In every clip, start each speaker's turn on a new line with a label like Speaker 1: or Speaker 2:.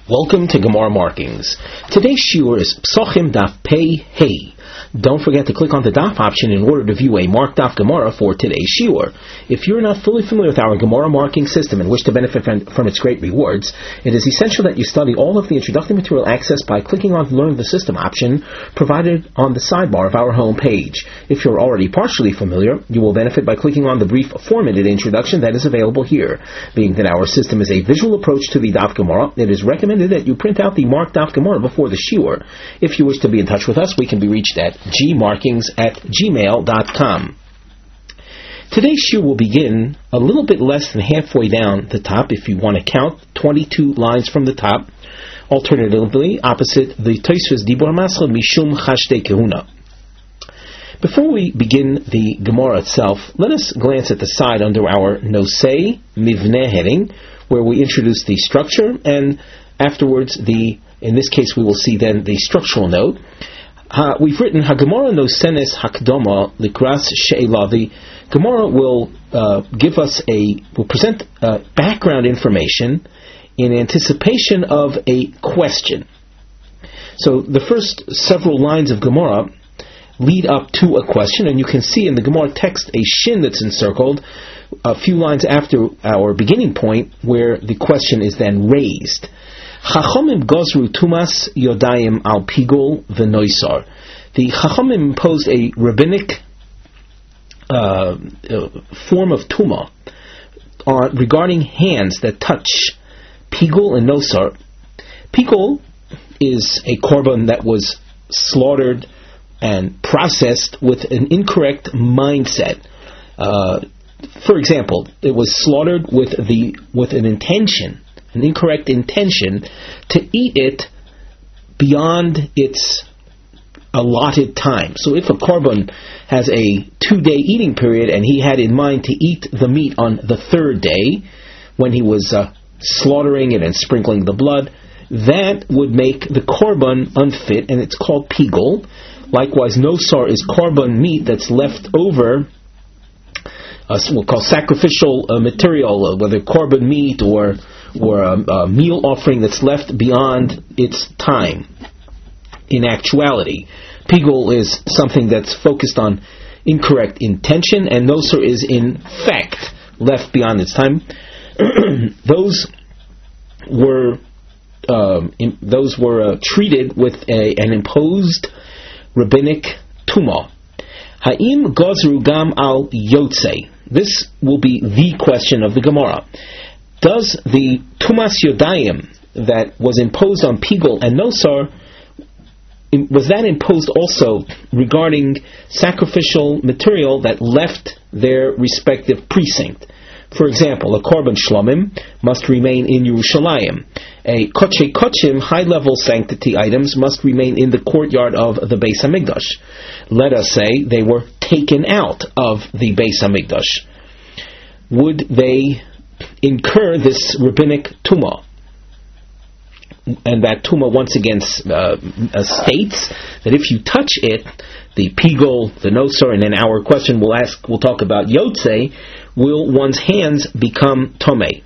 Speaker 1: Welcome to Gemara Markings. Today's shiur is Psochim Daf Pei Hey. Don't forget to click on the Daf option in order to view a marked Daf Gemara for today's shiur. If you're not fully familiar with our Gemara marking system and wish to benefit from its great rewards, it is essential that you study all of the introductory material accessed by clicking on the Learn the System option provided on the sidebar of our home page. If you're already partially familiar, you will benefit by clicking on the brief formatted introduction that is available here. Being that our system is a visual approach to the Daf Gemara, it is recommended that you print out the marked Daf Gemara before the shiur. If you wish to be in touch with us, we can be reached at gmarkings@gmail.com. Today's shiur will begin a little bit less than halfway down the top, if you want to count, 22 lines from the top, alternatively opposite the Tosfos Dibur Mascha Mishum Chashdei Kehuna. Before we begin the Gemara itself, let us glance at the side under our Nosei Mivneh heading, where we introduce the structure, and afterwards, in this case, we will see then the structural note. We've written Hagemara Nosenes Hakdoma Likras She'ela. The Gemara will will present background information in anticipation of a question. So the first several lines of Gemara lead up to a question, and you can see in the Gemara text a shin that's encircled a few lines after our beginning point, where the question is then raised. Chachamim gozru tumas yodayim al pigul v'noisar. The Chachamim imposed a rabbinic form of tuma regarding hands that touch pigul and nosar. Pigul is a korban that was slaughtered and processed with an incorrect mindset. For example, it was slaughtered with an incorrect intention to eat it beyond its allotted time. So if a korban has a 2-day eating period and he had in mind to eat the meat on the third day, when he was slaughtering it and sprinkling the blood, that would make the korban unfit, and it's called pigul. Likewise, nosar is korban meat that's left over, we'll call sacrificial material, whether korban meat or a meal offering that's left beyond its time. In actuality, pigul is something that's focused on incorrect intention, and nosar is in fact left beyond its time. Those were treated with an imposed rabbinic tumah. Ha'im gozru gam al yotzei. This will be the question of the Gemara. Does the tumas yodayim that was imposed on pigul and nosar, was that imposed also regarding sacrificial material that left their respective precinct? For example, a korban shlomim must remain in Yerushalayim. A koche kochim, high-level sanctity items, must remain in the courtyard of the Beis Hamikdash. Let us say they were taken out of the Beis Hamikdash. Would they incur this rabbinic tumah? And that tumah once again states that if you touch it, the pigul, the nosar, and in our question we'll talk about yotzei, will one's hands become tomei?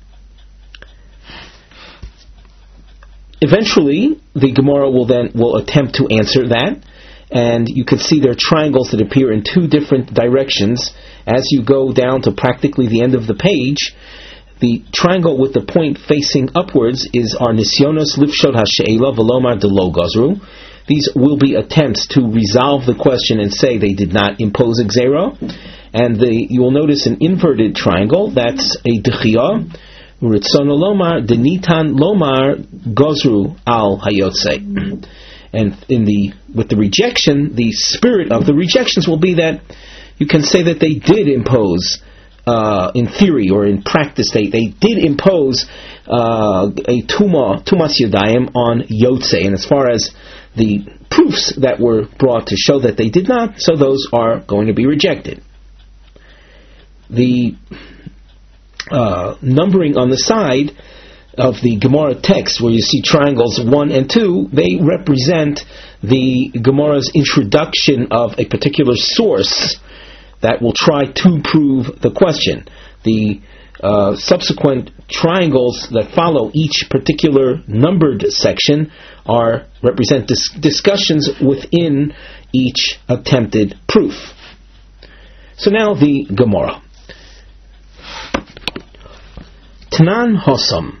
Speaker 1: Eventually, the Gemara will attempt to answer that, and you can see there are triangles that appear in two different directions. As you go down to practically the end of the page, the triangle with the point facing upwards is our nisyonos lifshot hashe'ela v'lomar delo gozru. These will be attempts to resolve the question and say they did not impose a gzera. And you will notice an inverted triangle. That's a dechiyah. Ritzono lomar denitan lomar gozru al hayotzei. And with the rejection, the spirit of the rejections will be that you can say that they did impose, in theory or in practice, they did impose a tumas yodayim on yotzei. And as far as the proofs that were brought to show that they did not, so those are going to be rejected. The numbering on the side of the Gemara text, where you see triangles 1 and 2, they represent the Gemara's introduction of a particular source that will try to prove the question. The subsequent triangles that follow each particular numbered section represent discussions within each attempted proof. So now the Gemara. Tanan Hosam.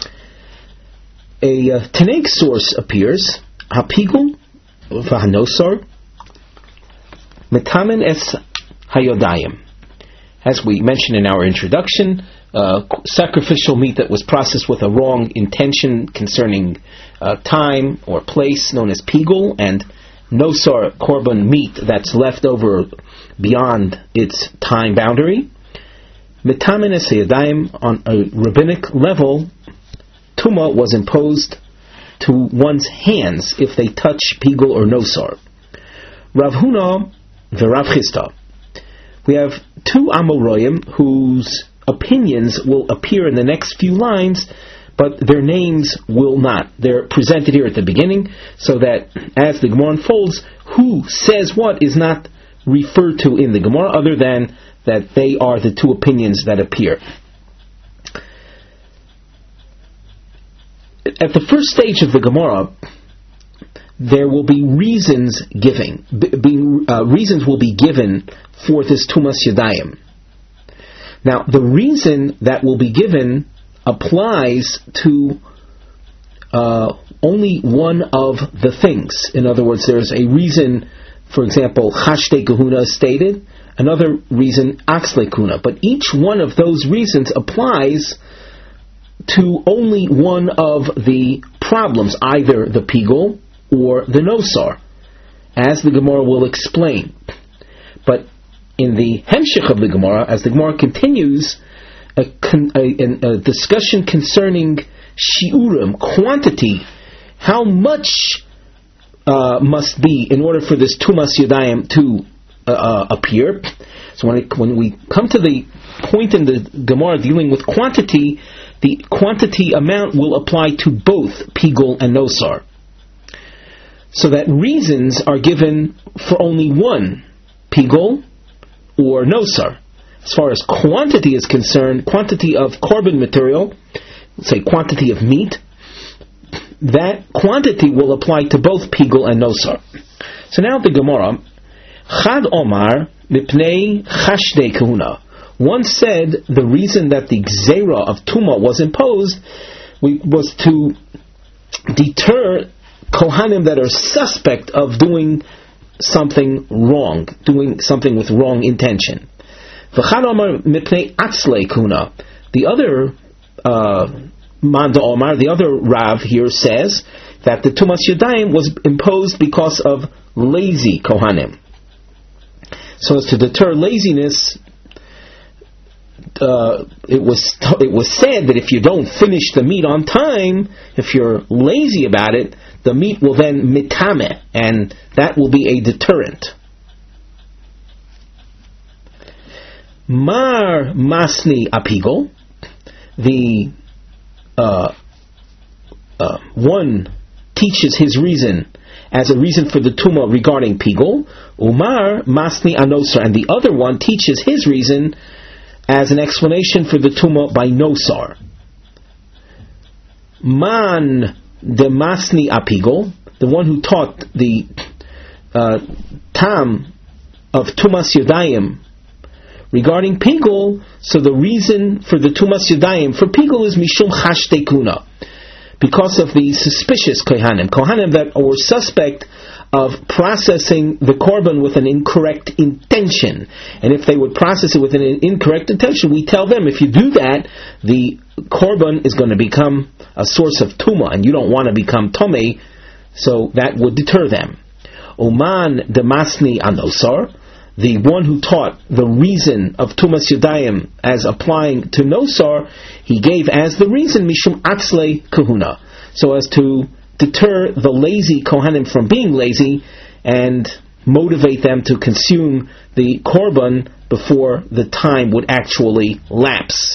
Speaker 1: A Tanaic source appears. Hapigul v'hanosar metamen es hayodayim. As we mentioned in our introduction, sacrificial meat that was processed with a wrong intention concerning time or place, known as pigul, and nosar, korban meat that's left over beyond its time boundary. Metamen es hayodayim, on a rabbinic level, Tuma was imposed to one's hands if they touch pigul or nosar. Rav Huna v'Rav Chisda. We have two Amoraim whose opinions will appear in the next few lines, but their names will not. They're presented here at the beginning, so that as the Gemara unfolds, who says what is not referred to in the Gemara, other than that they are the two opinions that appear. At the first stage of the Gemara, there will be reasons given. Reasons will be given for this Tumas Yadayim. Now, the reason that will be given applies to only one of the things. In other words, there's a reason, for example, Chashtei Kahuna stated, another reason, Axle Kuna. But each one of those reasons applies to only one of the problems, either the pigul or the nosar, as the Gemara will explain. But in the hemshich of the Gemara, as the Gemara continues, a discussion concerning shiurim, quantity, how much must be in order for this tumas yadayim to appear. So when we come to the point in the Gemara dealing with quantity, the quantity amount will apply to both pigul and nosar. So that reasons are given for only one, pigul or nosar. As far as quantity is concerned, quantity of korban material, let's say quantity of meat, that quantity will apply to both pigul and nosar. So now the Gemara, Chad Omar mipnei chashdei kahuna. One said the reason that the gzeira of Tuma was imposed was to deter Kohanim that are suspect of doing something wrong, doing something with wrong intention. V'chad Omar mipnei atzlei kuna. The other Manda Omar, the other Rav here says that the Tumas Yadayim was imposed because of lazy Kohanim. So as to deter laziness, it was said that if you don't finish the meat on time, if you're lazy about it, the meat will then mitame, and that will be a deterrent. Mar masni apigol, the one teaches his reason as a reason for the tuma regarding pigol. Umar masni anosar, and the other one teaches his reason as an explanation for the tuma by nosar. Man de masni apigol, the one who taught the tam of tumas yadayim regarding pigul, so the reason for the tumas yadayim for pigul is mishum chashtei kuna, because of the suspicious kohanim that were suspect of processing the korban with an incorrect intention. And if they would process it with an incorrect intention, we tell them, if you do that, the korban is going to become a source of tuma, and you don't want to become tomei, so that would deter them. Oman demasni anosar, the one who taught the reason of tumas yadayim as applying to nosar, he gave as the reason mishum atzlei kahuna, so as to deter the lazy kohanim from being lazy and motivate them to consume the korban before the time would actually lapse.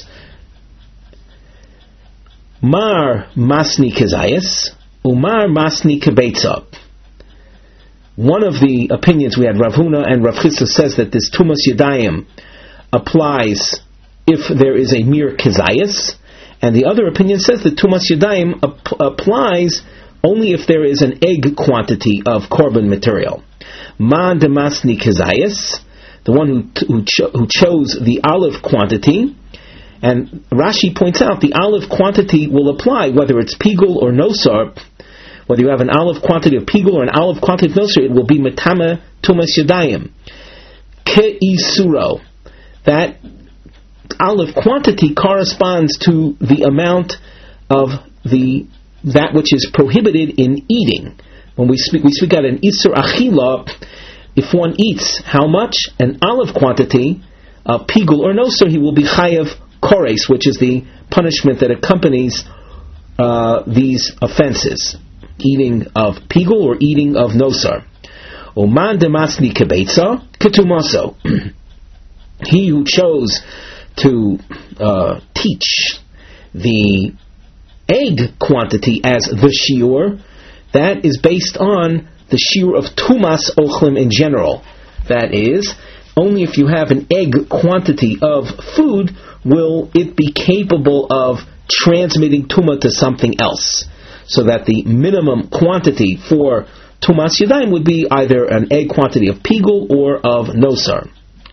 Speaker 1: Mar masni kezayis, umar masni kebeitza. One of the opinions we had, Rav Huna and Rav Chisda, says that this tumas yadayim applies if there is a mere kezayis, and the other opinion says that Tumas Yadayim applies only if there is an egg quantity of korban material. Ma demasni kezayis, the one who chose the olive quantity, and Rashi points out the olive quantity will apply whether it's pigul or nosar. Whether you have an olive quantity of pigul or an olive quantity of nosar, it will be metame tumas yadayim. Ke'isuro, that olive quantity corresponds to the amount of that which is prohibited in eating. When we speak out an isur achila. If one eats how much? An olive quantity of pigul or nosar, he will be chayav kores, which is the punishment that accompanies these offenses, eating of pigul or eating of nosar. Oman demasni kebeitza ketumaso. He who chose to teach the egg quantity as the shiur, that is based on the shiur of tumas ochlim in general. That is, only if you have an egg quantity of food will it be capable of transmitting tumah to something else. So that the minimum quantity for tumas yadayim would be either an egg quantity of pigul or of nosar.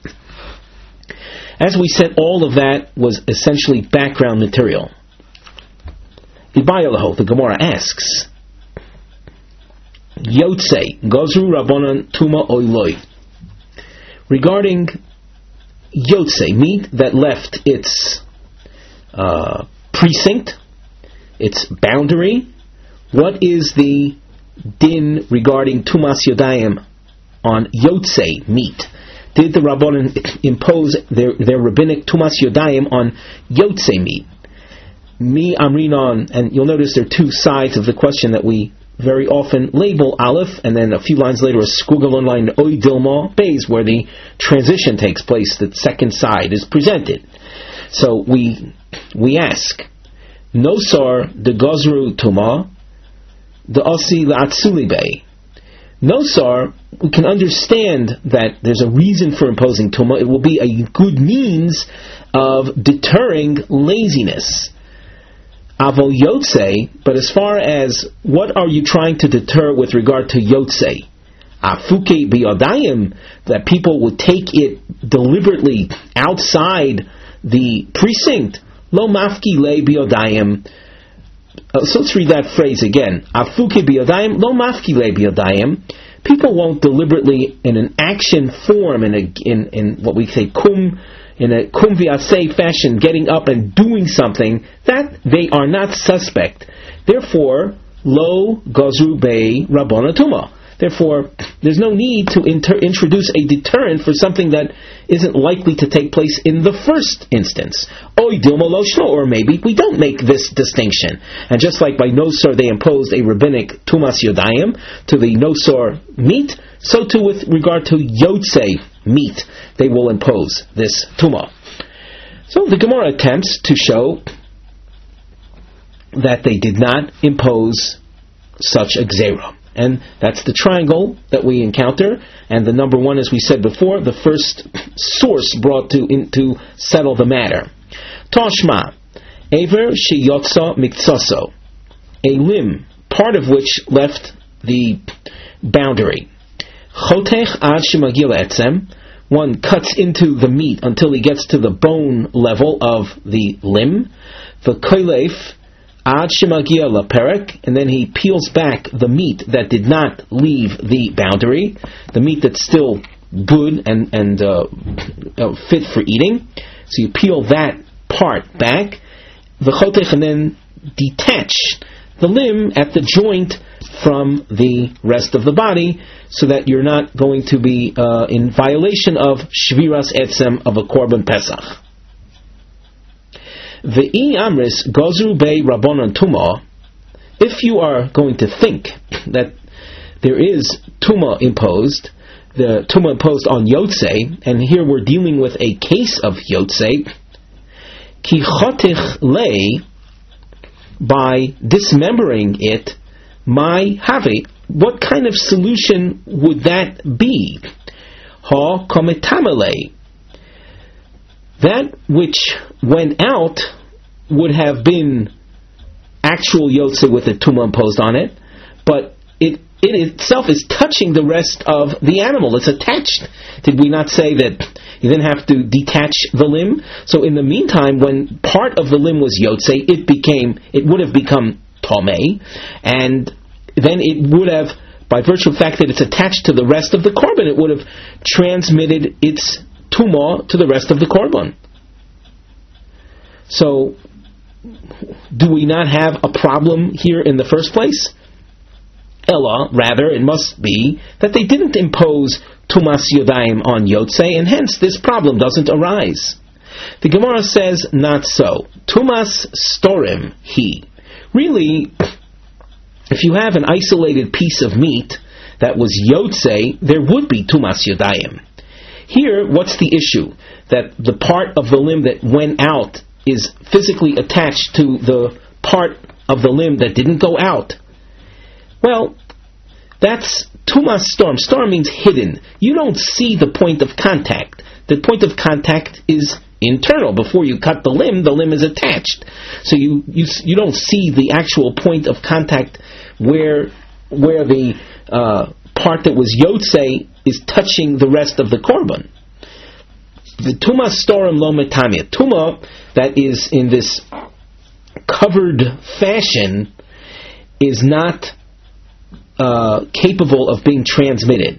Speaker 1: As we said, all of that was essentially background material. Ibayalaho, the Gemara asks, Yotzei, Gozru Rabbanan Tuma Oiloi. Regarding Yotzei, meat that left its precinct, its boundary, what is the din regarding Tumas Yodayim on Yotzei meat? Did the Rabbanan impose their rabbinic Tumas Yodayim on Yotzei meat? Mi Amrinon, and you'll notice there are two sides of the question that we very often label Aleph, and then a few lines later a squiggle line Oy Dilma Beis, where the transition takes place, the second side is presented. So we ask, Nosar de Gozru Tuma, the Asi La'atsuli Bey. Nosar, we can understand that there's a reason for imposing Tumah. It will be a good means of deterring laziness. Avo Yotzei, but as far as what are you trying to deter with regard to Yotzei? Afuke biyodayim, that people would take it deliberately outside the precinct. Lo mafki le biyodayim. So let's read that phrase again. Afuke biyodayim, lo mafki le biyodayim. People won't deliberately, in an action form, in what we say in a kum v'aseh fashion, getting up and doing something, that they are not suspect. Therefore, lo gozru bei rabbana tuma. Therefore, there's no need to introduce a deterrent for something that isn't likely to take place in the first instance. Oy dilma lo shlo, or maybe we don't make this distinction. And just like by nosar they imposed a rabbinic tumas yodayim to the nosar meat, so too with regard to yotzei meat, they will impose this tumah. So the Gemara attempts to show that they did not impose such a gzera. And that's the triangle that we encounter. And the number one, as we said before, the first source brought to settle the matter. Toshma, Aver sheyotza miktsaso, a limb, part of which left the boundary. Chotech ad shemagil etzem, one cuts into the meat until he gets to the bone level of the limb. V'koilef ad shemagia laperek, and then he peels back the meat that did not leave the boundary, the meat that's still good and fit for eating. So you peel that part back, v'chotech, and then detach the limb at the joint from the rest of the body, so that you're not going to be in violation of shviras etzem of a korban pesach. Ve'i amris gozru bei rabbanon tumah. If you are going to think that there is tumah imposed, the tumah imposed on yotzei, and here we're dealing with a case of yotzei, ki chotich lei, by dismembering it, my have, what kind of solution would that be? Ha kometamele, That which went out would have been actual Yotze with a Tumah imposed on it, but it itself is touching the rest of the animal. It's attached. Did we not say that you didn't have to detach the limb? So in the meantime, when part of the limb was Yotze, it would have become Tomei, and then it would have, by virtue of the fact that it's attached to the rest of the korban, it would have transmitted its tumah to the rest of the korban. So, do we not have a problem here in the first place? Ella, rather, it must be that they didn't impose tumas yodayim on Yotze, and hence this problem doesn't arise. The Gemara says, not so. Tumas storim he. Really, if you have an isolated piece of meat that was Yotze, there would be tumas yodayim. Here, what's the issue? That the part of the limb that went out is physically attached to the part of the limb that didn't go out. Well, that's tumas storm. Storm means hidden. You don't see the point of contact. The point of contact is internal. Before you cut the limb is attached. So you don't see the actual point of contact where the part that was Yotze is touching the rest of the korban. The tumas storm lo metamia. Tumah that is in this covered fashion is not capable of being transmitted.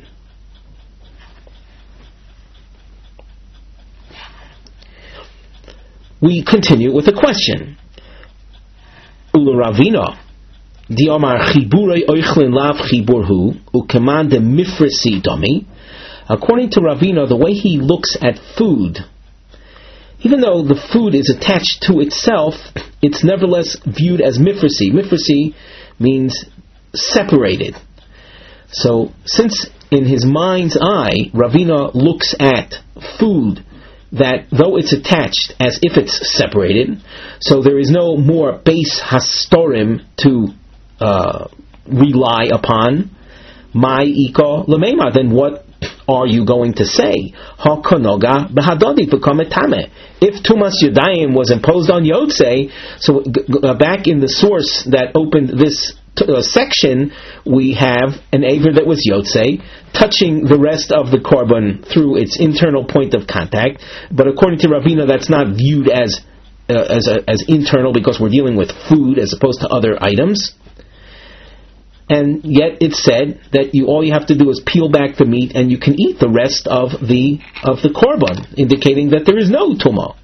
Speaker 1: We continue with a question. Ula Ravina, di Omar chiburei oichlin lav chiburhu ukeman de mifresi domi. According to Ravina, the way he looks at food, even though the food is attached to itself, it's nevertheless viewed as mifresi. Mifresi means separated. So, since in his mind's eye, Ravina looks at food that, though it's attached, as if it's separated, so there is no more base hastorim to rely upon. Mai iko lemema, then what are you going to say? Ha-konoga behadodi b'kometame. If tumas yodayim was imposed on Yotze, so back in the source that opened this section, we have an aver that was Yotze, touching the rest of the korban through its internal point of contact. But according to Ravina, that's not viewed as internal, because we're dealing with food as opposed to other items. And yet it's said that all you have to do is peel back the meat and you can eat the rest of the korban, indicating that there is no tumah.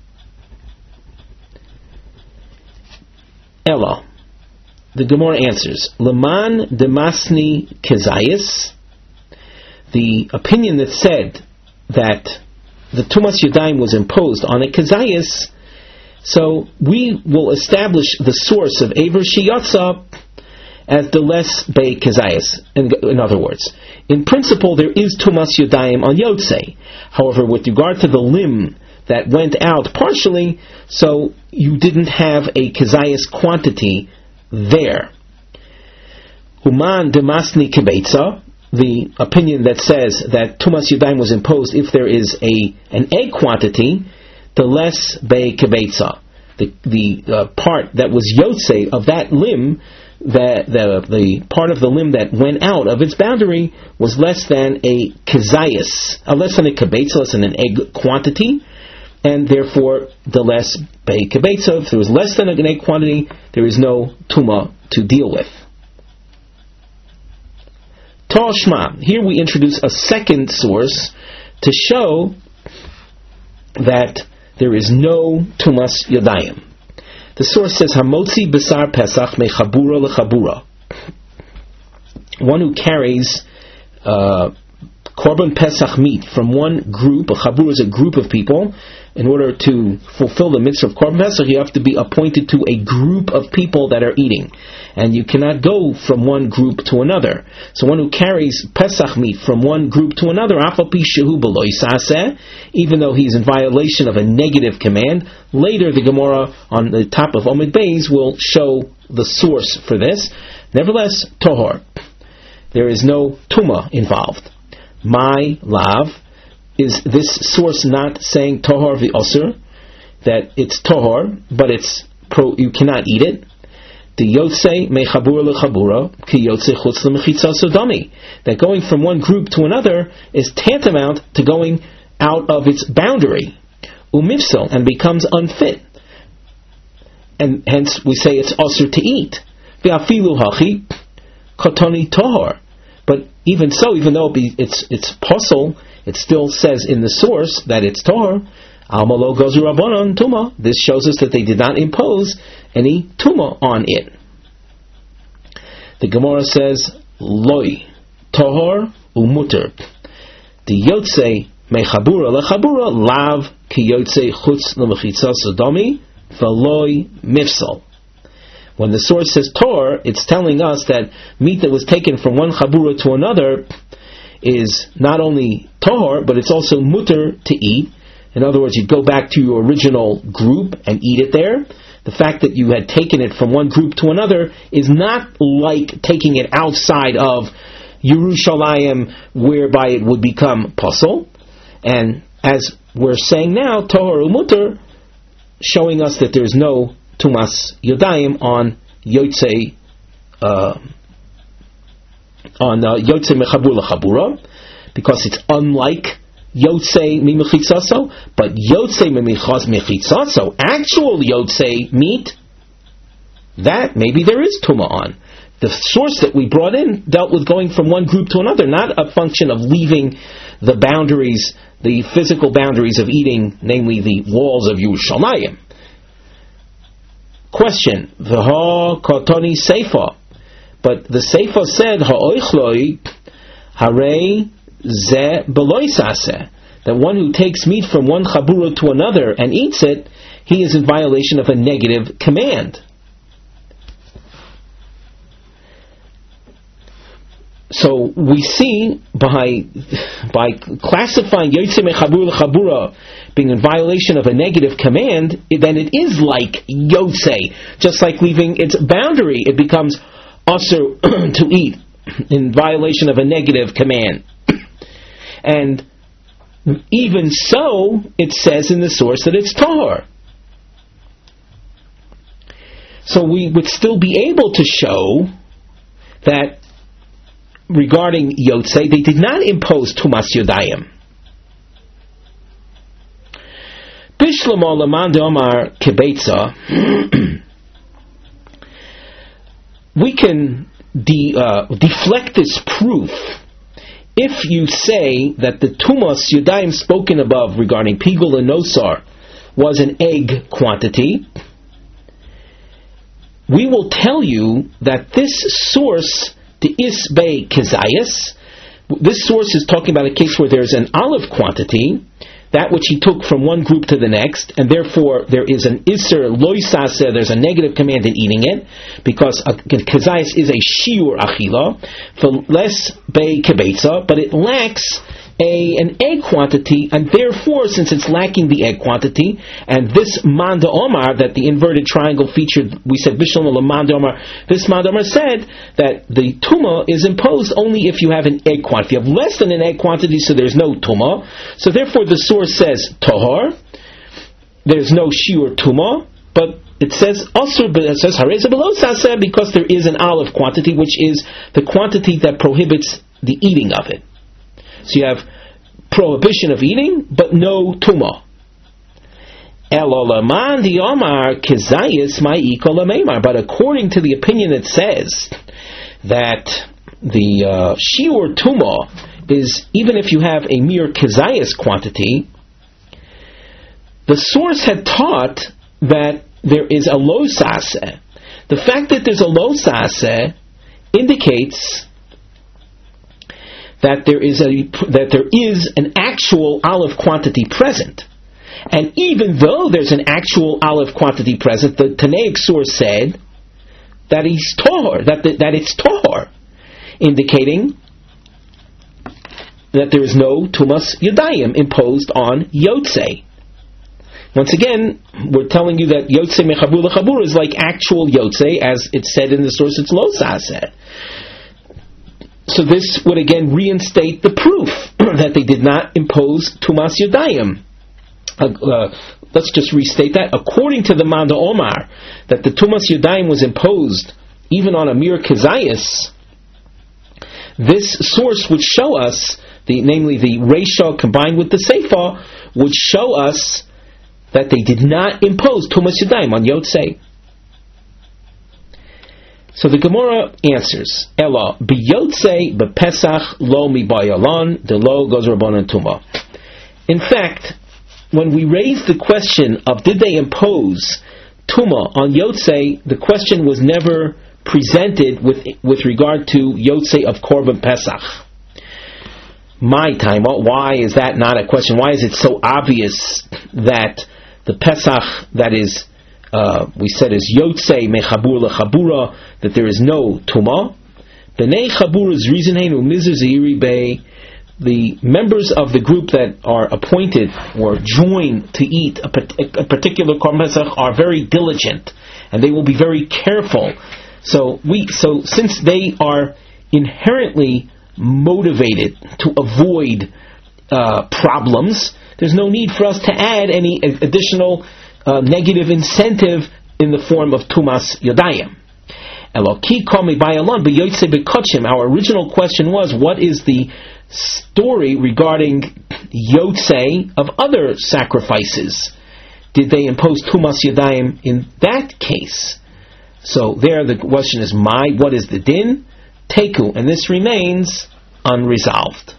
Speaker 1: Ella. The Gemara answers, Leman demasni kezayis, the opinion that said that the tumas yodayim was imposed on a kezayis, so we will establish the source of aver sheyatza as the less bei kezayis. In other words, in principle there is tumas yodayim on Yotze. However, with regard to the limb that went out partially, so you didn't have a kezayis quantity there. Uman demasni kebeitza, the opinion that says that tumas yodayim was imposed if there is an egg quantity, the less bei kebeitza. The part that was Yotze of that limb, the part of the limb that went out of its boundary was less than a kezayis, less than a kebeitza, less than an egg quantity, and therefore the less bei kebeitza. If there was less than an egg quantity, there is no tumah to deal with. Tal Shma. Here we introduce a second source to show that there is no tumas yodayim. The source says, Hamotzi besar pesach mechabura lechabura. One who carries korban pesach meat from one group, a chabura is a group of people. In order to fulfill the mitzvah of korban pesach, you have to be appointed to a group of people that are eating. And you cannot go from one group to another. So one who carries pesach meat from one group to another, even though he's in violation of a negative command, later the Gemara on the top of Omid Beis will show the source for this. Nevertheless, tohor. There is no tumah involved. My lav. Is this source not saying tohar v'osur? that it's tohor, but you cannot eat it. The Yotzei mechabura lechabura ki yotzei chutz lemechitza sodami. That going from one group to another is tantamount to going out of its boundary, umifsel, and becomes unfit. And hence we say it's usher to eat. Ve'afilu hachi kotoni tohor. But even so, even though it's puzzle, it still says in the source that it's tohor. Almalo gozu rabbanon tuma. This shows us that they did not impose any tuma on it. The Gemara says, Loi, tohor umuter. The yotzei mechabura lechabura lav ki yotzei chutz lemechitza sodomi v'loi mifsal. When the source says tor, it's telling us that meat that was taken from one chabura to another is not only tohor, but it's also muter to eat. In other words, you'd go back to your original group and eat it there. The fact that you had taken it from one group to another is not like taking it outside of Yerushalayim, whereby it would become puzzle. And as we're saying now, tohor umuter, showing us that there's no tumas yodayim on yotzei mechabur lechabura, because it's unlike yotzei mimechitzaso, but yotzei mimechitzaso, actual yotzei meat, that maybe there is tuma on. The source that we brought in dealt with going from one group to another, not a function of leaving the boundaries, the physical boundaries of eating, namely the walls of Yerushalayim. Question: V'ha kotoni seifa, but the seifa said ha'oichloi harei ze beloisase, that one who takes meat from one chabura to another and eats it, he is in violation of a negative command. So we see by classifying yotzei mechabura lechabura being in violation of a negative command, then it is like yotzei, just like leaving its boundary, it becomes also to eat in violation of a negative command. And even so, it says in the source that it's tahor. So we would still be able to show that regarding yotzei, they did not impose tumas yodayim. Bishlomo leman de'omar kebetza. We can deflect this proof if you say that the tumas yodayim spoken above regarding pigul and nosar was an egg quantity. We will tell you that this source, the Isbei Kezayas, this source is talking about a case where there's an olive quantity, that which he took from one group to the next, and therefore there is an Isser Loisase, there's a negative command in eating it, because Kezayas is a Shiur Achila, for less Bei Kebetza, but it lacks an egg quantity, and therefore, since it's lacking the egg quantity, and this Manda Omar, that the inverted triangle featured, we said Bishlam Manda Omar, this Manda Omar said that the Tuma is imposed only if you have an egg quantity. If you have less than an egg quantity, so there's no Tuma. So therefore the source says Tohar, there's no Shiur Tuma, but it says Asur, but it says Hareza below Saseh, because there is an olive quantity, which is the quantity that prohibits the eating of it. So you have prohibition of eating, but no tuma. But according to the opinion that says that the shiur tuma is even if you have a mere kezayas quantity, the source had taught that there is a lo saseh. The fact that there's a lo saseh indicates that there is an actual olive quantity present. And even though there's an actual olive quantity present, the Tanaic source said that he's tohor, that it's tohor, indicating that there is no tumas yodayim imposed on yotzei. Once again, we're telling you that yotzei mechabur lechabur is like actual yotzei, as it said in the source, it's lo saseh. So this would again reinstate the proof that they did not impose tumas yodayim. let's just restate that. According to the Manda Omar, that the Tumas Yadayim was imposed even on Amir Kazayas, this source would show us, namely the Reisha combined with the Seifa, would show us that they did not impose Tumas Yadayim on Yotzei. So the Gemara answers, Ela, B'Yotzei b'Pesach lo mibayalon, de lo goz rabbanan tuma. In fact, when we raised the question of did they impose Tuma on Yotzei, the question was never presented with regard to Yotzei of Korban Pesach. My time, why is that not a question? Why is it so obvious that the Pesach that is, we said is Yotzei mechabur lechabura, that there is no Tuma? B'nei Chabura's reason heinu mizer zeiri bei, the members of the group that are appointed or joined to eat a particular Korban Pesach are very diligent, and they will be very careful. So since they are inherently motivated to avoid problems, there's no need for us to add any additional negative incentive in the form of Tumas Yadayim. Our original question was, what is the story regarding Yotzei of other sacrifices? Did they impose Tumas Yadayim in that case? So there the question is, what is the din? Teku, and this remains unresolved.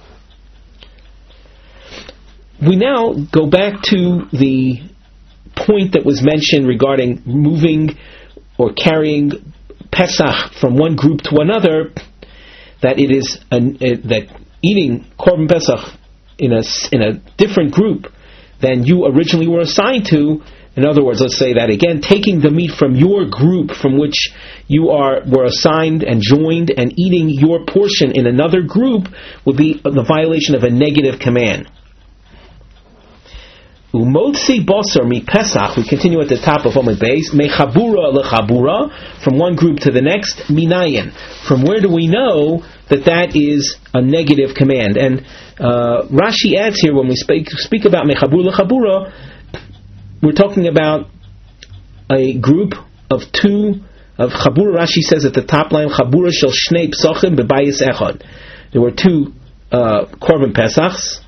Speaker 1: We now go back to the point that was mentioned regarding moving or carrying Pesach from one group to another, that it is that eating Korban Pesach in a different group than you originally were assigned to. In other words, let's say that again, taking the meat from your group from which you were assigned and joined, and eating your portion in another group would be the violation of a negative command. Umotzi basar mi Pesach, we continue at the top of Omid Beis, mechabura lechabura, from one group to the next, minayin. From where do we know that is a negative command? And Rashi adds here, when we speak about mechabura lechabura, we're talking about a group of two, of chabura. Rashi says at the top line, chabura shel shnei psachim bebayis echad. There were two Korban Pesachs,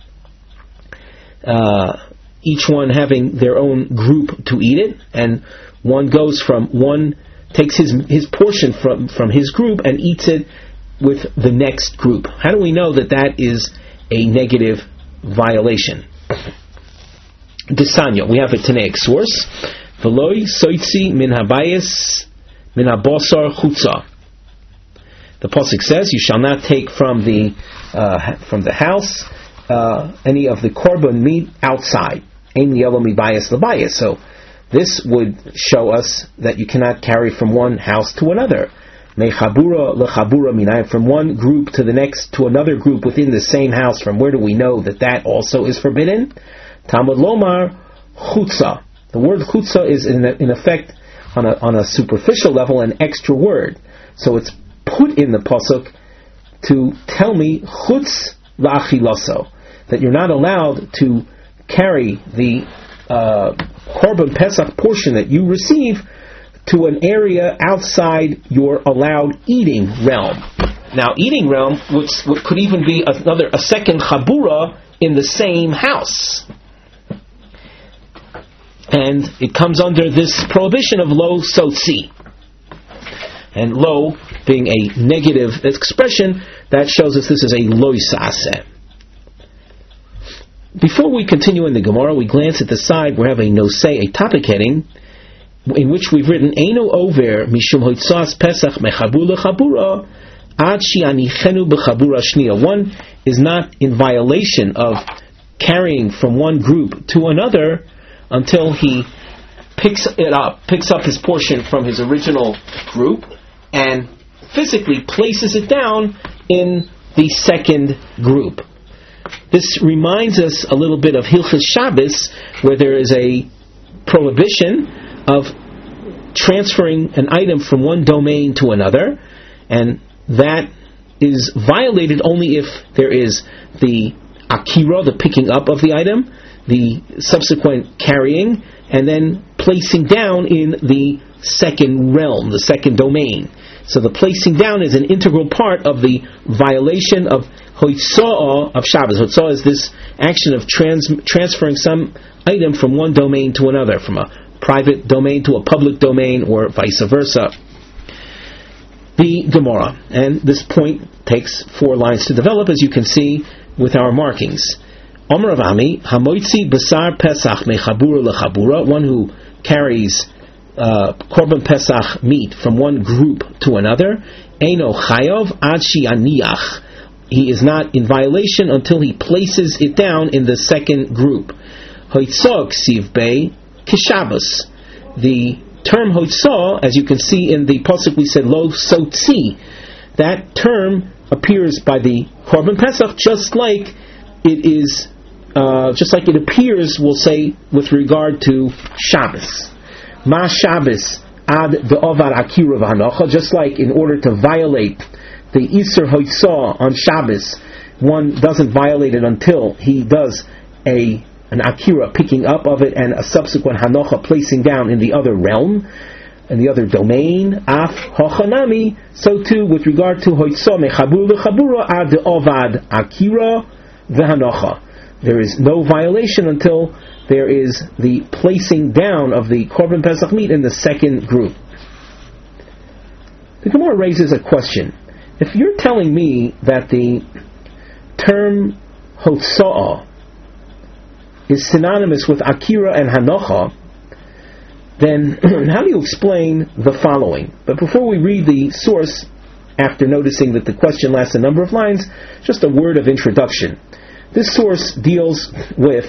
Speaker 1: each one having their own group to eat it, and one takes his portion from his group and eats it with the next group. How do we know that is a negative violation? Desanya, we have a Tanaic source. V'loi soitzi min habayis min habasar chutza. The pasuk says, "You shall not take from the house any of the korban meat outside." Ein yelo mibayis labayis. So this would show us that you cannot carry from one house to another. Mechabura lechabura minayim, from one group to the next to another group within the same house. From where do we know that also is forbidden? Talmud Lomar chutza. The word chutza is in effect on a superficial level an extra word. So it's put in the pasuk to tell me chutz la'achilaso, that you're not allowed to carry the Korban Pesach portion that you receive to an area outside your allowed eating realm. Now, eating realm could even be a second chabura in the same house. And it comes under this prohibition of lo sotzi. And lo being a negative expression, that shows us this is a lo yisaseh. Before we continue in the Gemara, we glance at the side. We have a nosei, a topic heading, in which we've written Eino over mishum hoitzas pesach mechabur lechabura ad shianichenu bechabura shnia. One is not in violation of carrying from one group to another until he picks up his portion from his original group and physically places it down in the second group. This reminds us a little bit of Hilchos Shabbos, where there is a prohibition of transferring an item from one domain to another, and that is violated only if there is the akira, the picking up of the item, the subsequent carrying, and then placing down in the second realm, the second domain. So the placing down is an integral part of the violation of Hoitza'ah of Shabbos. Hoitza'ah is this action of transferring some item from one domain to another, from a private domain to a public domain, or vice versa. The Gemara, and this point takes 4 lines to develop, as you can see with our markings. Omer Avami, Hamoitzi Basar Pesach Mechabura Lechabura, one who carries Korban Pesach meat from one group to another, Eino Chayov Ad Shi'aniach. He is not in violation until he places it down in the second group. Hoitzah Ksiv Bei Kishabos. The term Hoitzah, as you can see in the pasuk we said Lo Sotzi, that term appears by the Korban Pesach just like it is, just like it appears, we'll say, with regard to Shabbos. Ma Shabbos ad de'ovar akira v'hanocha, just like in order to violate the Isur Hoitzah on Shabbos, one doesn't violate it until he does an akira, picking up of it, and a subsequent hanocha, placing down in the other realm, in the other domain. Af hochanami, so too with regard to Hoitzah mechabur lechabura ad de'ovad akira v'hanocha. There is no violation until there is the placing down of the Korban Pesach meat in the second group. The Gemara raises a question. If you're telling me that the term Hotza'ah is synonymous with Akira and Hanocha, then how do you explain the following? But before we read the source, after noticing that the question lasts a number of lines, just a word of introduction. This source deals with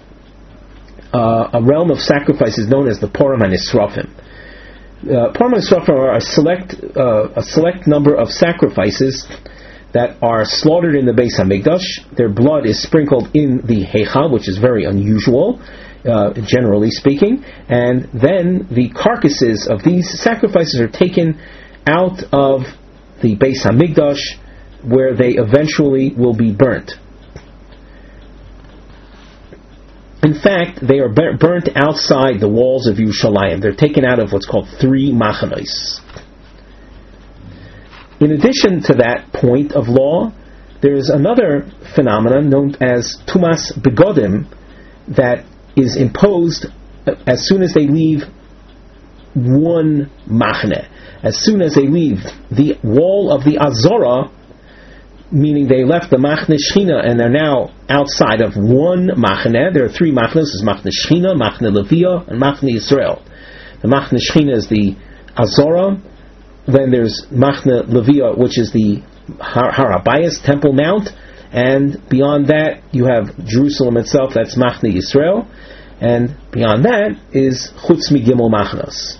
Speaker 1: a realm of sacrifices known as the Purim HaNisrafim. Purim HaNisrafim are a select number of sacrifices that are slaughtered in the Beis HaMikdash. Their blood is sprinkled in the Heichal, which is very unusual, generally speaking, and then the carcasses of these sacrifices are taken out of the Beis HaMikdash, where they eventually will be burnt. In fact, they are burnt outside the walls of Yerushalayim. They're taken out of what's called 3 machanos. In addition to that point of law, there is another phenomenon known as Tumas Begodim that is imposed as soon as they leave one machne. As soon as they leave the wall of the Azorah, meaning they left the Machne Shechina and they're now outside of one Machne. There are 3 Machnes: there's Machne Shechina, Machne Levia, and Machne Yisrael. The Machne Shechina is the Azorah. Then there's Machne Levia, which is the Har HaBayis, Temple Mount, and beyond that you have Jerusalem itself. That's Machne Yisrael, and beyond that is Chutz Migimel Machnos.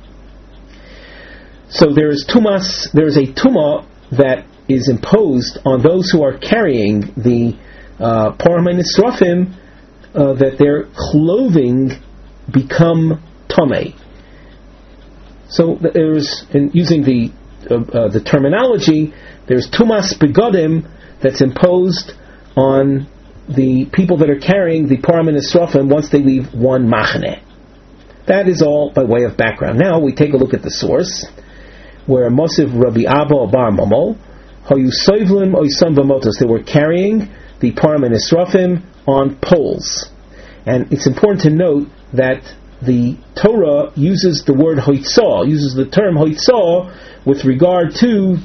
Speaker 1: So there is tumas. There is a tumah that is imposed on those who are carrying the Purim HaNisrafim, that their clothing become tamei. So there's, in using the terminology, there's tumas begodim that's imposed on the people that are carrying the Purim HaNisrafim once they leave one machne. That is all by way of background. Now we take a look at the source, where Mosiv Rabbi Abba Bar Mamol, they were carrying the Purim HaNisrafim on poles. And it's important to note that the Torah uses the word Hoitzah, uses the term Hoitzah with regard to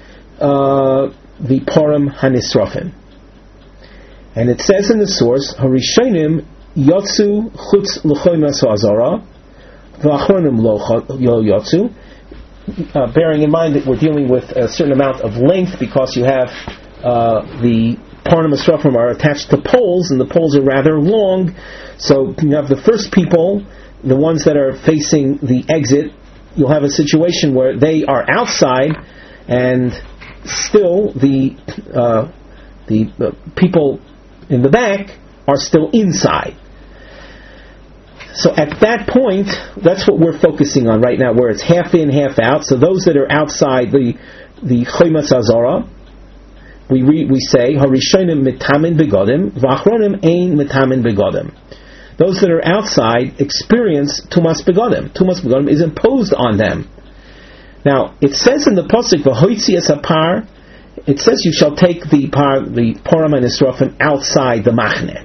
Speaker 1: the Purim HaNisrafim. And it says in the source, Harishonim Yotzu Chutz L'choimas Ha'azara V'achronim Lo Yotzu. Bearing in mind that we're dealing with a certain amount of length, because you have the Purim HaNisrafim are attached to poles, and the poles are rather long. So you have the first people, the ones that are facing the exit. You'll have a situation where they are outside, and still the people in the back are still inside. So at that point, that's what we're focusing on right now, where it's half in, half out. So those that are outside the Chomas Hazara, we say Harishonim mitamin begodim, v'achronim ein mitamin begodim. Those that are outside experience tumas begodim. Tumas begodim is imposed on them. Now it says in the pasuk v'hoitzi es hapar. It says you shall take the param and esrofim outside the machne.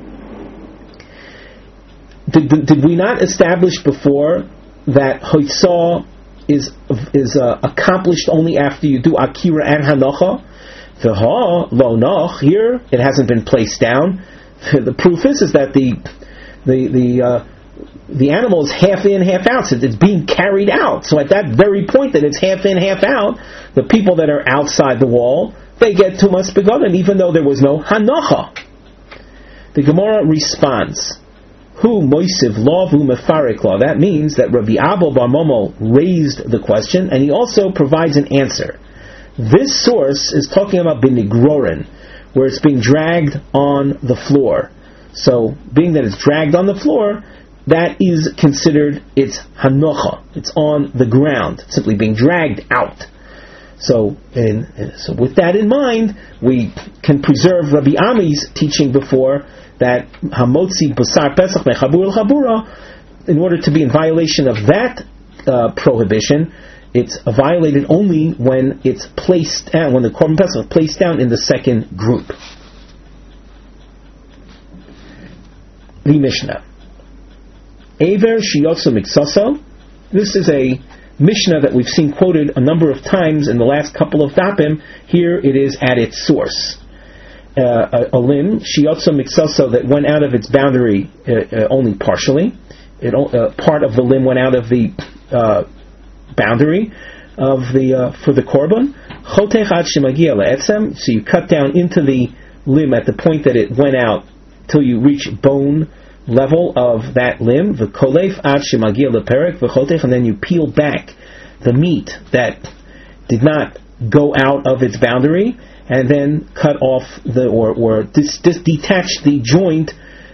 Speaker 1: Did we not establish before that hoitzah is accomplished only after you do akira and hanocha? V'ha lo noch, here it hasn't been placed down. The proof is that the animal is half in, half out. So it's being carried out. So at that very point that it's half in, half out, the people that are outside the wall, they get tumas begodim, even though there was no hanocha. The Gemara responds, Hu moisiv law v'hu mefarik law. That means that Rabbi Abba bar Momo raised the question, and he also provides an answer. This source is talking about binigrorin, where it's being dragged on the floor. So, being that it's dragged on the floor, that is considered its hanocha. It's on the ground, simply being dragged out. So with that in mind, we can preserve Rabbi Ami's teaching before that hamotzi basar pesach mechabur el-chabura. In order to be in violation of that prohibition, it's violated only when it's placed down, when the korban pesach is placed down in the second group. The Mishnah. Aver shiyotsu miksaso. This is a Mishnah that we've seen quoted a number of times in the last couple of dapim. Here it is at its source. A limb, shiyotsu miksaso, that went out of its boundary only partially. Part of the limb went out of the boundary of for the korban. Chotech ad shemagia le'etzem. So you cut down into the limb at the point that it went out till you reach bone level of that limb, the kolef ad shemagia leperek v'chotech, and then you peel back the meat that did not go out of its boundary, and then cut off detach the joint,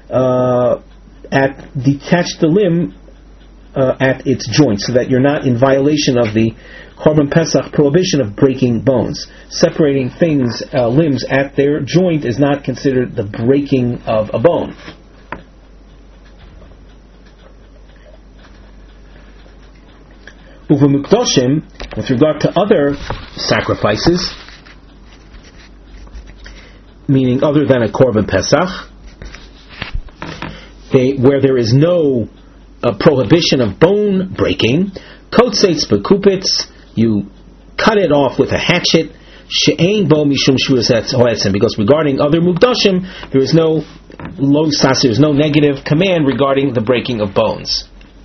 Speaker 1: detach the limb at its joint, so that you're not in violation of the korban pesach prohibition of breaking bones. Separating things, limbs at their joint, is not considered the breaking of a bone. Uvemukdoshim, with regard to other sacrifices, meaning other than a korban pesach, where there is no prohibition of bone breaking, kotzeitz bekupitz, you cut it off with a hatchet, she'ein bo mishum shvuras hoetzim, because regarding other mukdoshim, there is no losas, there is no negative command regarding the breaking of bones.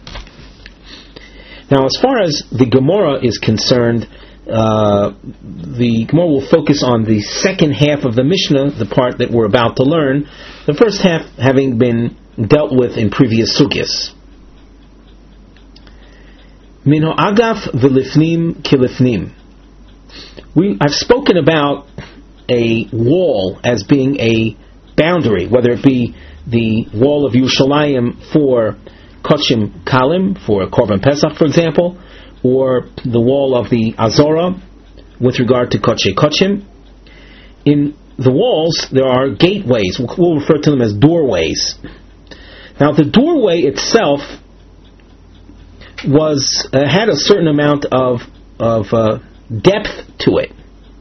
Speaker 1: Now, as far as the Gemara is concerned, the Gemara will focus on the second half of the Mishnah, the part that we're about to learn, the first half having been dealt with in previous sugyas. Mino agaf v'lifnim kilifnim. I've spoken about a wall as being a boundary, whether it be the wall of Yerushalayim for Kochim Kalim, for Korban Pesach, for example, or the wall of the Azora with regard to Kochei Kochim. In the walls, there are gateways. We'll refer to them as doorways. Now, the doorway itself had a certain amount of depth to it.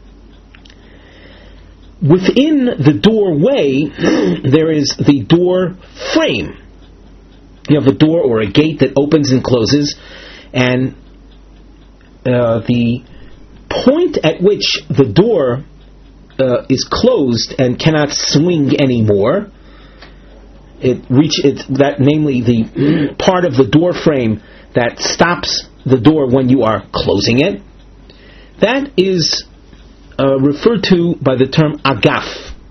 Speaker 1: Within the doorway, there is the door frame. You have a door or a gate that opens and closes, and the point at which the door is closed and cannot swing anymore, namely the part of the door frame that stops the door when you are closing it, that is referred to by the term agaf.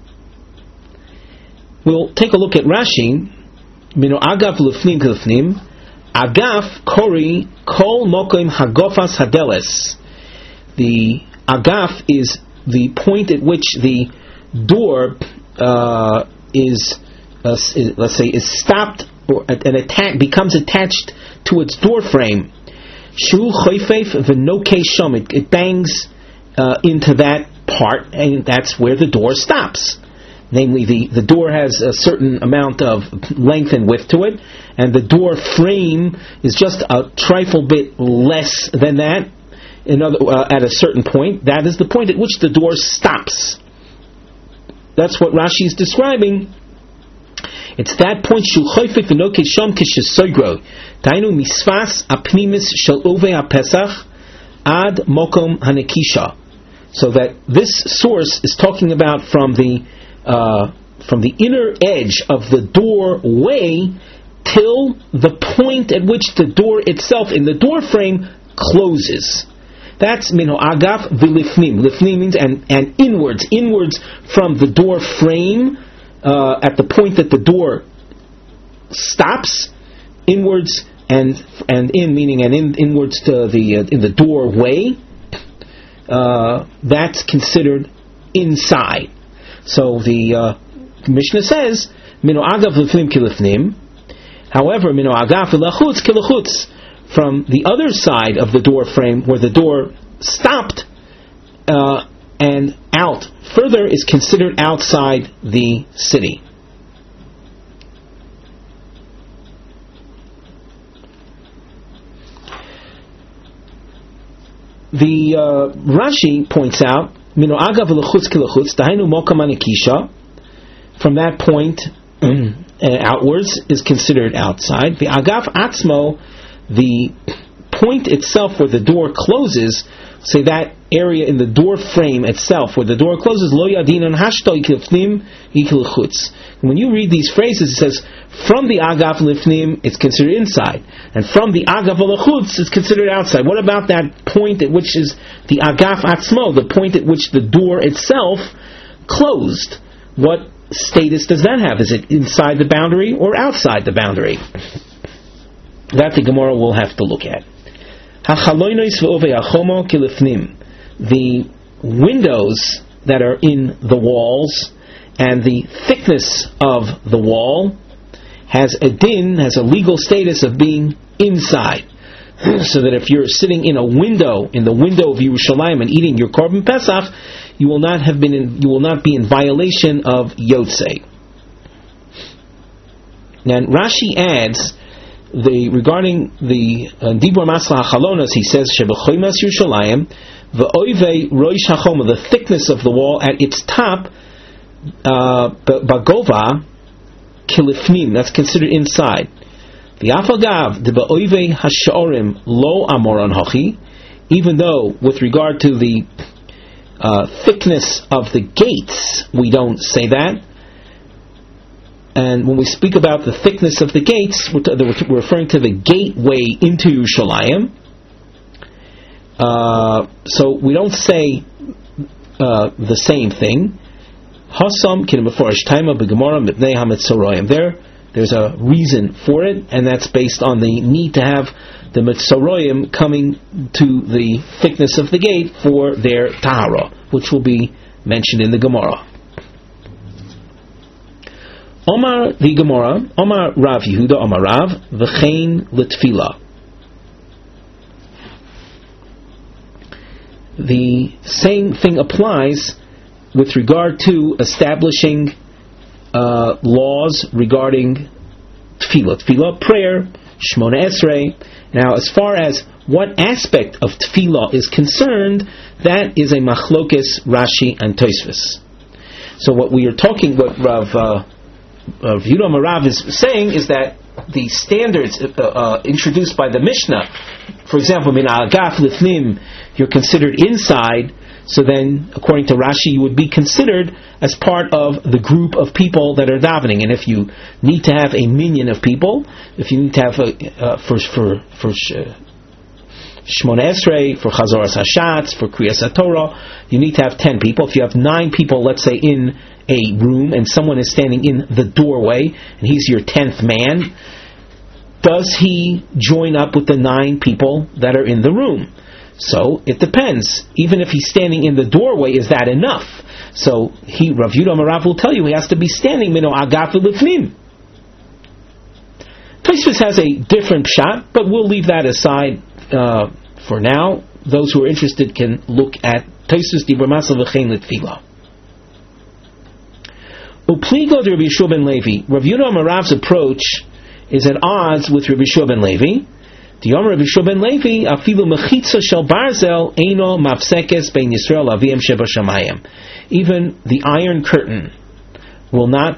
Speaker 1: We'll take a look at Rashi. Mino agaf lufnim kilufnim. Agaf kori kol mokim hagofas hadeles. The agaf is the point at which the door is stopped becomes attached to its door frame. Shu choifef v'nokei shom. It bangs into that part, and that's where the door stops. Namely, the door has a certain amount of length and width to it, and the door frame is just a trifle bit less than that. At a certain point, that is the point at which the door stops. That's what Rashi is describing. It's that point shulchoifik v'nokei sham kishesoigro dainu misfas apnimis shel ovei hapesach ad mokom hanekisha. So that this source is talking about from the inner edge of the doorway till the point at which the door itself in the door frame closes. That's mino agaf v'lifnim. Lifnim means and inwards from the door frame at the point that the door stops, inwards and in meaning inwards to the in the doorway. That's considered inside. So the Mishnah says mino agaf v'lifnim kilifnim. However, mino agaf v'lachutz kilachutz. From the other side of the door frame, where the door stopped and out further, is considered outside the city. The Rashi points out, "Mino agav l'chutz kilachutz, dahainu mokam hanekisha." From that point outwards is considered outside. The agav atzmo, the point itself where the door closes, say that area in the door frame itself where the door closes, lo yadinon hashto ikilfnim ikilchutz. When you read these phrases, it says from the agav lifnim it's considered inside, and from the agav lechutz it's considered outside. What about that point at which is the agav atzmo, the point at which the door itself closed? What status does that have? Is it inside the boundary or outside the boundary? That the Gemara will have to look at. The windows that are in the walls and the thickness of the wall has a din, has a legal status of being inside. So that if you're sitting in the window of Yerushalayim and eating your Korban Pesach, you will not be in violation of Yotzei. Now Rashi adds, regarding the Dibur Masla HaChalonos, he says Shebechoymas Yerushalayim v'oivei roish hachoma, the thickness of the wall at its top, bagova kilifnim, that's considered inside. The afagav de ba'oivei hashorim lo amoron hachi, even though with regard to the thickness of the gates we don't say that. And when we speak about the thickness of the gates, we're referring to the gateway into Yerushalayim. So we don't say the same thing. Hasam kin beforish taima begemara mipnei hamitzoroyim. There's a reason for it, and that's based on the need to have the mitzoroyim coming to the thickness of the gate for their tahara, which will be mentioned in the Gemara. Omar the Gemara, Omar Rav Yehuda, Omar Rav, v'chein l'tfila. The same thing applies with regard to establishing laws regarding tefillah. Tefillah, prayer, Shmona Esrei. Now, as far as what aspect of tefillah is concerned, that is a machlokes Rashi and Tosfos. So what Rav Yehuda Marav is saying is that the standards introduced by the Mishnah, for example, min agaf lifnim, you're considered inside, so then, according to Rashi, you would be considered as part of the group of people that are davening. And if you need to have a minyan of people, if you need to have for Shmona Esrei, for Chazoras Hashatz, for Kriyas HaTorah, you need to have 10 people. If you have 9 people, let's say, in a room, and someone is standing in the doorway, and he's your 10th man, does he join up with the 9 people that are in the room? So it depends. Even if he's standing in the doorway, is that enough? So Rav Yehuda Marav will tell you he has to be standing mino agaf lifnim. Tosfos has a different pshat, but we'll leave that aside for now. Those who are interested can look at Taisus Dibur Masal V'chein L'Tfila. Upligo de Rabbi Yeshua ben Levi. Rav Yehuda Amarav's approach is at odds with Rabbi Yeshua ben Levi. The Yom Rabbi Yeshua ben Levi, afilu mechitza shel barzel eino mafsekes bein Yisrael avim sheba shamayim. Even the iron curtain will not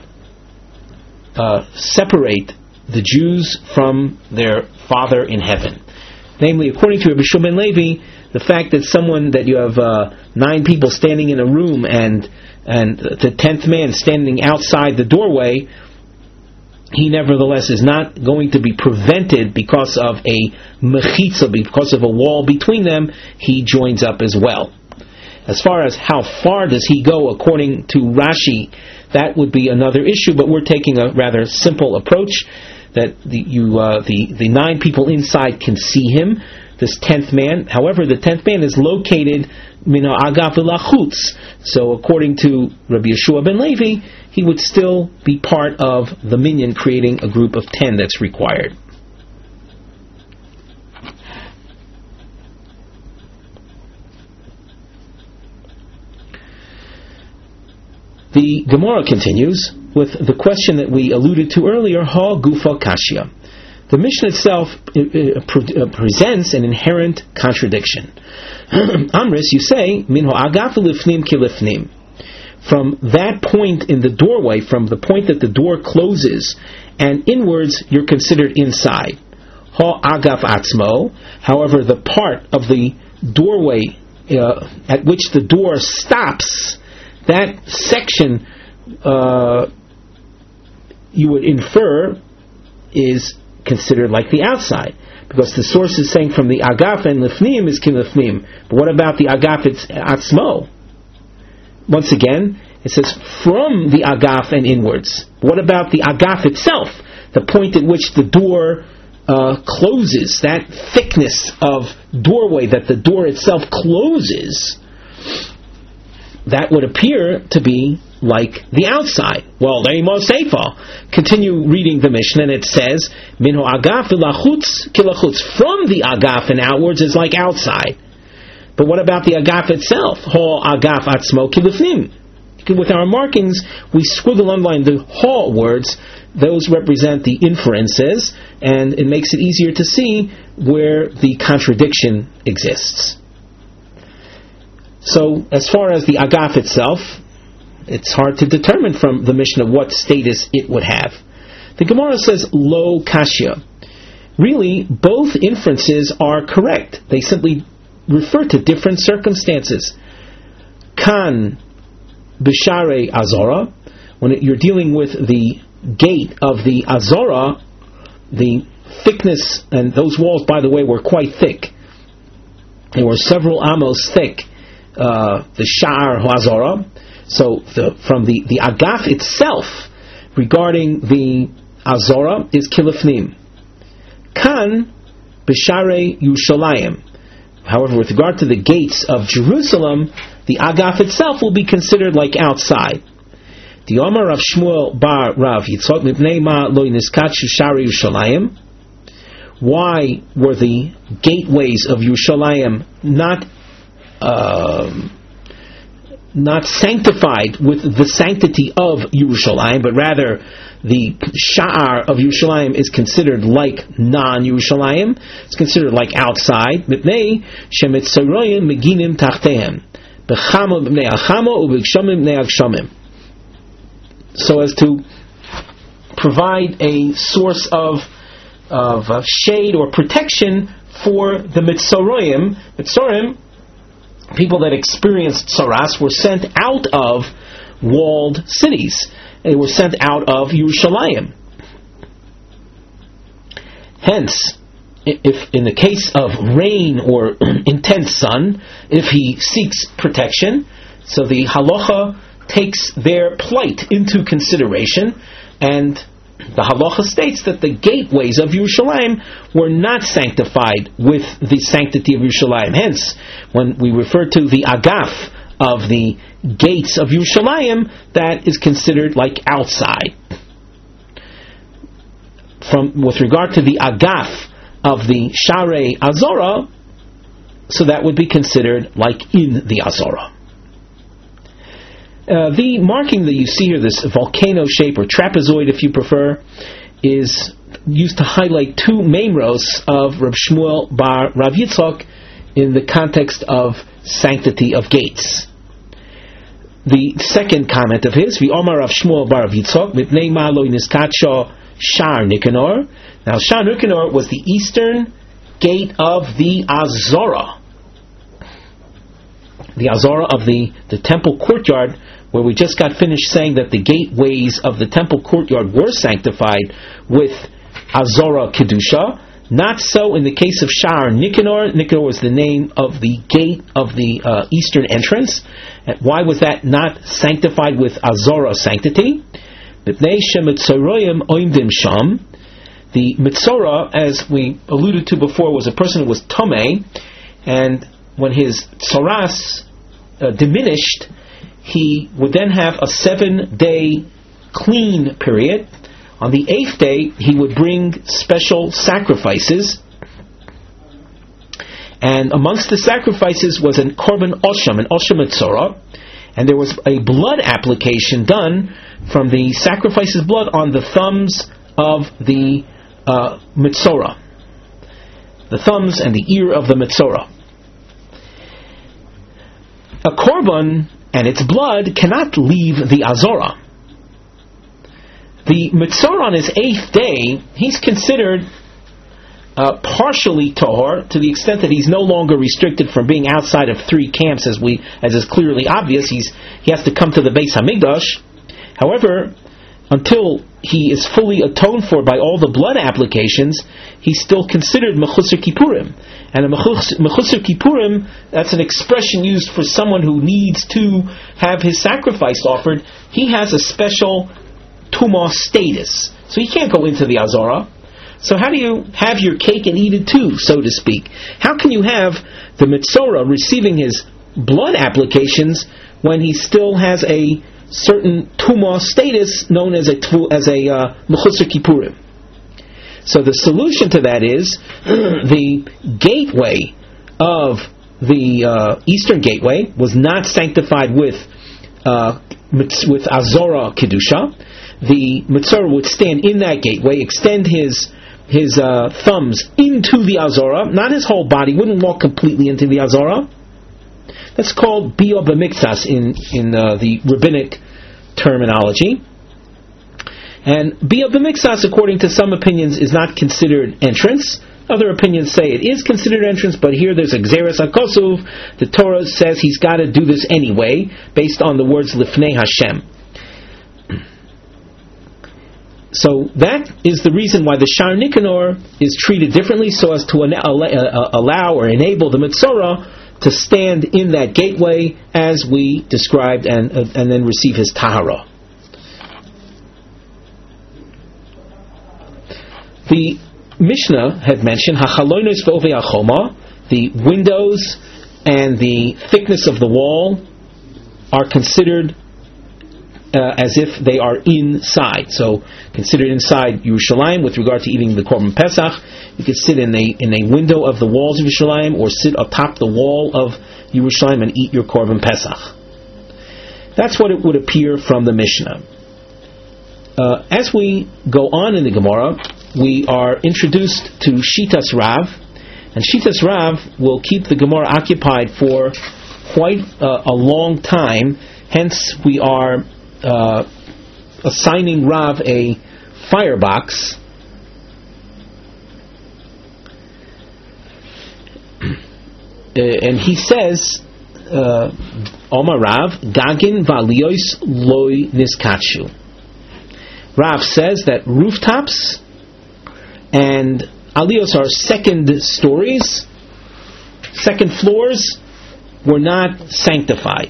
Speaker 1: separate the Jews from their Father in heaven. Namely, according to Rabbi Yeshua ben Levi, the fact that you have 9 people standing in a room and the 10th man standing outside the doorway, he nevertheless is not going to be prevented because of a mechitza, because of a wall between them. He joins up as well. As far as how far does he go according to Rashi, that would be another issue, but we're taking a rather simple approach that the 9 people inside can see him, this 10th man. However, the 10th man is located mina agaf v'lachutz. So according to Rabbi Yeshua ben Levi, he would still be part of the minyan, creating a group of 10 that's required. The Gemara continues with the question that we alluded to earlier, Ha Gufa Kashya. The Mishnah itself presents an inherent contradiction. Amris, you say, Minho Agafu Lifnim Kilifnim. From that point in the doorway, from the point that the door closes and inwards, you're considered inside. Ha Agaf Atzmo. However, the part of the doorway at which the door stops, that section you would infer is considered like the outside, because the source is saying from the agaf and lifnim is kilifnim. But what about the agaf atzmo? Once again, it says from the agaf and inwards. What about the agaf itself? The point at which the door closes, that thickness of doorway that the door itself closes, that would appear to be like the outside. Well, Leimo Seifa. Continue reading the Mishnah, and it says, Minho agaf v'lachutz kilachutz. From the agaf and outwards is like outside. But what about the agaf itself? Ho agaf atzmo kilifnim. With our markings, we squiggle underline the ha words. Those represent the inferences, and it makes it easier to see where the contradiction exists. So, as far as the agaf itself, it's hard to determine from the Mishnah what status it would have. The Gemara says, Lo Kashya. Really, both inferences are correct. They simply refer to different circumstances. Kan Bishare Azora, when you're dealing with the gate of the Azora, the thickness, and those walls, by the way, were quite thick. They were several amos thick. The Sha'ar Hazara. So from the Agaf itself, regarding the Azora, is Kilifnim. Kan B'Sharei Yushalayim. However, with regard to the gates of Jerusalem, the Agaf itself will be considered like outside. The Omar of Shmuel Bar Rav Yitzchak Mipnei Ma Lo Niskat Sharei Yushalayim. Why were the gateways of Yushalayim not sanctified with the sanctity of Yerushalayim, but rather the Sha'ar of Yerushalayim is considered like non-Yerushalayim. It's considered like outside. Mipnei shemitzaroyim meginim tachtehem b'chamo b'nei achamo u'b'gshomim b'nei agshamim. So as to provide a source of shade or protection for the mitzaroyim. Mitzaroyim, people that experienced tsaras, were sent out of walled cities. They were sent out of Yerushalayim. Hence, if in the case of rain or intense sun, if he seeks protection, so the halacha takes their plight into consideration, and the halacha states that the gateways of Yerushalayim were not sanctified with the sanctity of Yerushalayim. Hence, when we refer to the agaf of the gates of Yerushalayim, that is considered like outside. With regard to the agaf of the Sharei Azora, so that would be considered like in the Azora. The marking that you see here, this volcano shape or trapezoid if you prefer, is used to highlight two memros of Rav Shmuel bar Rav Yitzchak in the context of sanctity of gates. The second comment of his, V'omar Rav Shmuel bar Rav Yitzchak, Mipnei ma lo niskatsha Shar Nikanor. Now Shar Nikanor was the eastern gate of the Azora. The Azora of the temple courtyard, where we just got finished saying that the gateways of the temple courtyard were sanctified with Azora Kedusha. Not so in the case of Sha'ar Nikanor. Nikanor was the name of the gate of the eastern entrance. And why was that not sanctified with Azora sanctity? The Mitzora, as we alluded to before, was a person who was Tomei, and when his Tzoras diminished, he would then have a 7-day clean period. On the 8th day, he would bring special sacrifices. And amongst the sacrifices was an Korban Osham, an Osham Mitzora. And there was a blood application done from the sacrifice's blood on the thumbs of the Mitzora. The thumbs and the ear of the Mitzora. A Korban and its blood cannot leave the Azora. The Mitzora on his 8th day, he's considered partially Tahor, to the extent that he's no longer restricted from being outside of 3 camps, as is clearly obvious. He has to come to the Beis Hamikdash. However, until he is fully atoned for by all the blood applications, he's still considered Mechusar Kippurim. And a Mechusar Kippurim, that's an expression used for someone who needs to have his sacrifice offered. He has a special Tumah status, so he can't go into the Azora. So how do you have your cake and eat it too, so to speak? How can you have the Mitzora receiving his blood applications when he still has a certain Tumah status known as a Mechusar Kippurim? So the solution to that is the gateway of the Eastern Gateway was not sanctified with Azora Kedusha. The Mitzora would stand in that gateway, extend his thumbs into the Azora, not his whole body, wouldn't walk completely into the Azora. That's called Bia B'Miktas in the rabbinic terminology. And Bia B'Miktas, according to some opinions, is not considered entrance. Other opinions say it is considered entrance, but here there's a Gzeres HaKosuv. The Torah says he's got to do this anyway, based on the words Lifnei Hashem. So that is the reason why the Sha'ar Nikanor is treated differently, so as to allow or enable the Mitzora to stand in that gateway as we described, and then receive his Tahara. The Mishnah had mentioned Hachalonos ve'ovei hachoma, the windows and the thickness of the wall are considered as if they are inside. So, considered inside Yerushalayim with regard to eating the Korban Pesach. You could sit in a window of the walls of Yerushalayim, or sit atop the wall of Yerushalayim and eat your Korban Pesach. That's what it would appear from the Mishnah. As we go on in the Gemara, we are introduced to Shitas Rav, and Shitas Rav will keep the Gemara occupied for quite a long time. Hence, we are assigning Rav a firebox. And he says, Omar Rav, Gagin v'aliyos loy niskatshu. Rav says that rooftops and aliyos are second stories, second floors, were not sanctified.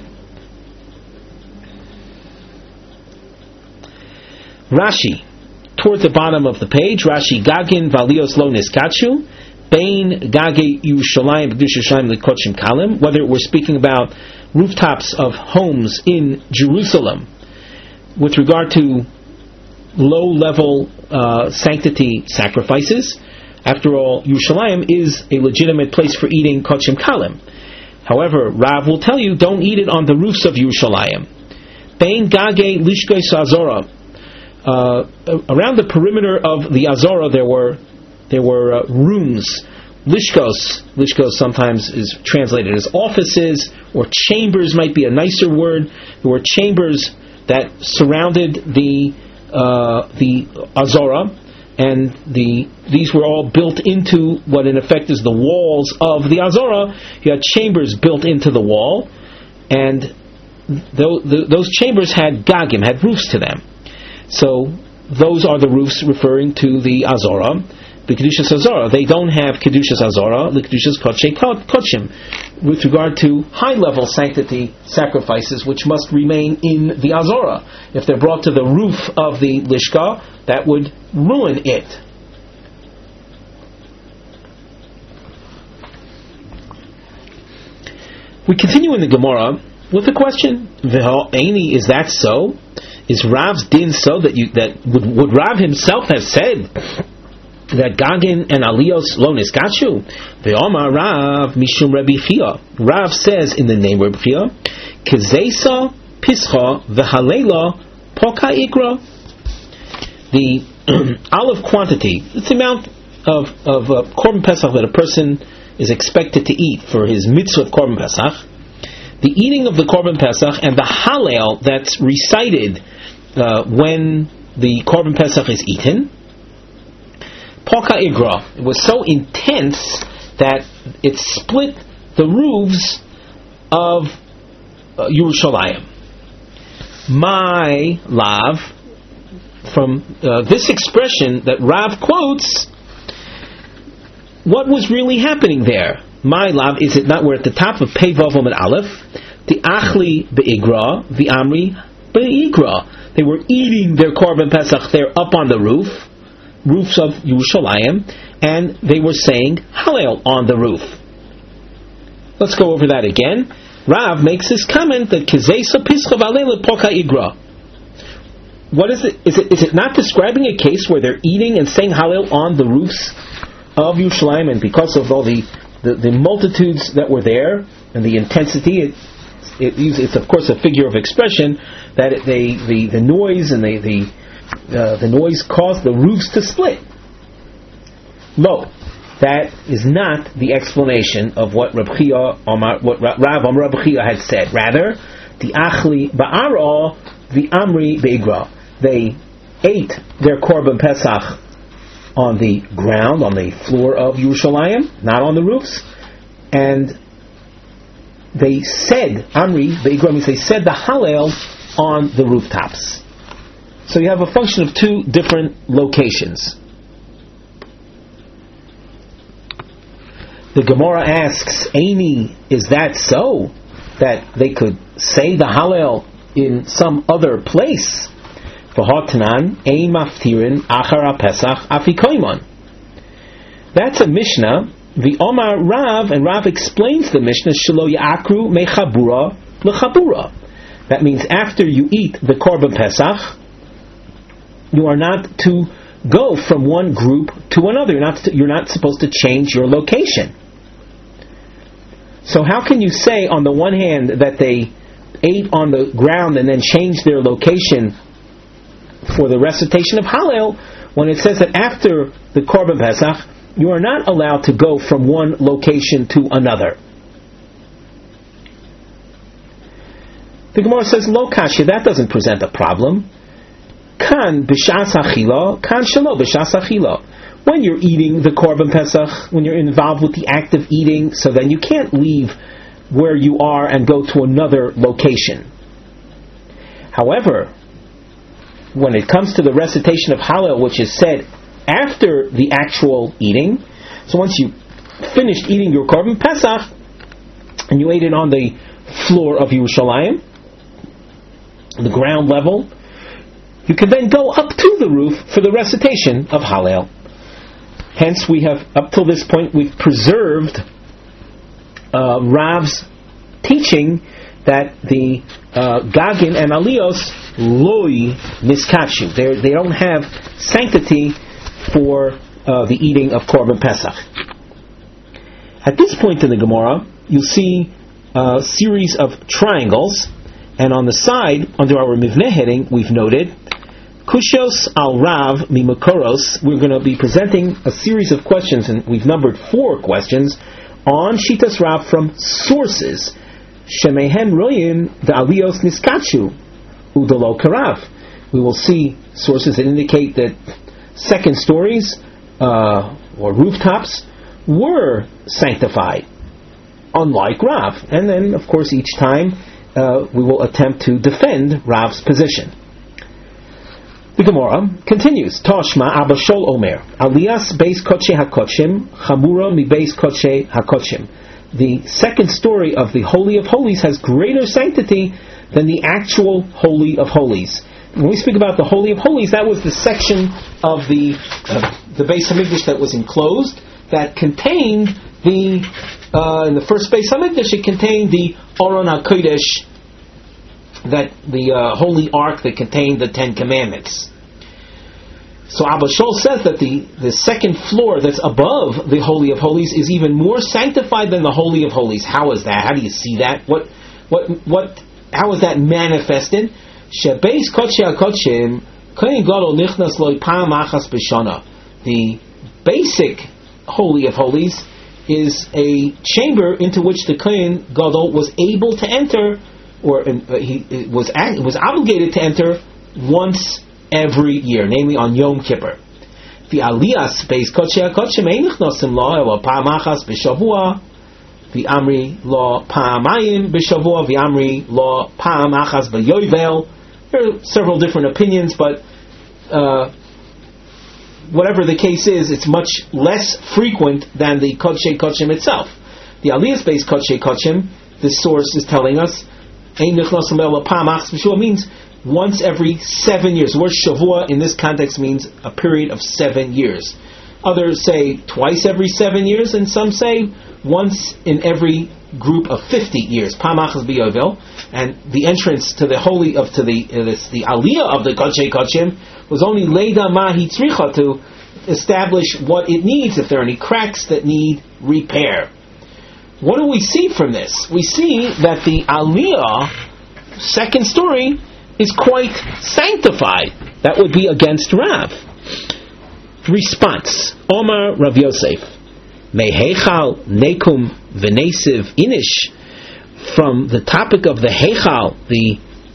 Speaker 1: Rashi, toward the bottom of the page, Rashi, Gagin v'aliyos lo niskatshu, Bain Gage Yerushalayim B'Kedusha L'Kochim Kalim, whether we're speaking about rooftops of homes in Jerusalem with regard to low-level sanctity sacrifices, After all, Yerushalayim is a legitimate place for eating Kodshim Kalim. However, Rav will tell you, don't eat it on the roofs of Yerushalayim. Bein Gage Lishkos Azora. Around the perimeter of the Azora, there were rooms. Lishkos sometimes is translated as offices, or chambers might be a nicer word. There were chambers that surrounded the Azora, and these were all built into what in effect is the walls of the Azora. You had chambers built into the wall, and those chambers had gagim, had roofs to them. So those are the roofs referring to the Azora. The Kedushas Azora, they don't have Kedushas Azora, the Kedushas Kodshim, with regard to high-level sanctity sacrifices, which must remain in the Azora. If they're brought to the roof of the Lishka, that would ruin it. We continue in the Gemara with the question: V'ha'eni, is that so? Is Rav's din so that would Rav himself have said that Gagin and Aliyos lo niskachu? Ve'omar Rav mishum Rabbi Chia. Rav says in the name of Rabbi Chia, Kezesa pischa v'halela poka ikra. The olive quantity, it's the amount of Korban Pesach that a person is expected to eat for his mitzvah of Korban Pesach. The eating of the Korban Pesach and the Hallel that's recited when the Korban Pesach is eaten, Poka Igra, it was so intense that it split the roofs of Yerushalayim. My lav, from this expression that Rav quotes, what was really happening there? My lav, is it not? We're at the top of Pei Vav and Aleph. The Achli be'igra, the Amri be'igra. They were eating their Korban Pesach there up on the roofs of Yerushalayim, and they were saying Hallel on the roof. Let's go over that again. Rav makes this comment that Kezesa Pischa V'Alela Poka Igra. What is it? Is it not describing a case where they're eating and saying Hallel on the roofs of Yerushalayim, and because of all the multitudes that were there and the intensity, it's of course a figure of expression that the noise and the noise caused the roofs to split. No, that is not the explanation of what Rav Rabbi Chia had said. Rather, the Achli Ba'ara, the Amri Be'igra. They ate their Korban Pesach on the ground, on the floor of Yerushalayim, not on the roofs, and they said Amri Be'igra means they said the Hallel on the rooftops. So you have a function of two different locations. The Gemara asks, Eini, is that so? That they could say the Hallel in some other place? V'hotanan ein maftirin achar Pesach afikoimon. That's a Mishnah. The Omar Rav, and Rav explains the Mishnah, Shelo Ya'akru mechabura lechabura. That means after you eat the Korban Pesach, you are not to go from one group to another. You're not supposed to change your location. So how can you say on the one hand that they ate on the ground and then changed their location for the recitation of Hallel, when it says that after the Korban Pesach you are not allowed to go from one location to another? The Gemara says, Lo kasha, that doesn't present a problem. Kan b'shas achila, kan shelo b'shas achila. When you're eating the Korban Pesach, when you're involved with the act of eating, so then you can't leave where you are and go to another location. However, when it comes to the recitation of Hallel, which is said after the actual eating, so once you finished eating your Korban Pesach and you ate it on the floor of Yerushalayim, the ground level, you can then go up to the roof for the recitation of Hallel. Hence, we have, up till this point, we've preserved Rav's teaching that the Gagin and Aliyos loi niskachu. They don't have sanctity for the eating of Korban Pesach. At this point in the Gemara, you'll see a series of triangles, and on the side, under our Mivneh heading, we've noted Kushos al Rav Mimakoros. We're going to be presenting a series of questions, and we've numbered 4 questions on Shitas Rav from sources. Shemehen Royim the Aliyos Niskachu Udalo Karav. We will see sources that indicate that second stories or rooftops were sanctified, unlike Rav. And then, of course, each time we will attempt to defend Rav's position. The Gemara continues. Toshma Abba Shol Omer Aliyas Beis Kodshe HaKodshim Chamura Mi Beis Kodshe HaKodshim. The second story of the Holy of Holies has greater sanctity than the actual Holy of Holies. When we speak about the Holy of Holies, that was the section of the Beis Hamikdash that was enclosed, that contained in the first Beis Hamikdash, it contained the Aron HaKodesh, that the Holy Ark that contained the 10 Commandments. So Abba Shol says that the second floor that's above the Holy of Holies is even more sanctified than the Holy of Holies. How is that? How do you see that? How is that manifested? Shebeis Kodshe HaKodshim Kohen Gadol nichnas lo pam achas b'shana. The basic Holy of Holies is a chamber into which the Kohen Gadol was able to enter, or he was obligated to enter once every year, namely on Yom Kippur. The Aliyas Beis Kodshe HaKodshim ein nichnasim lo elo pam achas b'shavua. The Amri lo pa'amayim b'shavua. The Amri lo pam achas b'yovel. There are several different opinions, but whatever the case is, it's much less frequent than the Kodshe Kodshim itself. The Aliyas Beis Kodshe Kodshim, this source is telling us, means once every 7 years. The word Shavua in this context means a period of 7 years. Others say twice every 7 years, and some say once in every group of 50 years. Pamachas biyovel, and the entrance to the holy of the aliyah of the Kodshe Kodshim was only leida mahi tzricha, to establish what it needs, if there are any cracks that need repair. What do we see from this? We see that the aliyah, second story, is quite sanctified. That would be against Rav. Response: Omar Rav Yosef, Mehechal Nekum V'Nesiv Inish. From the topic of the Heichal, the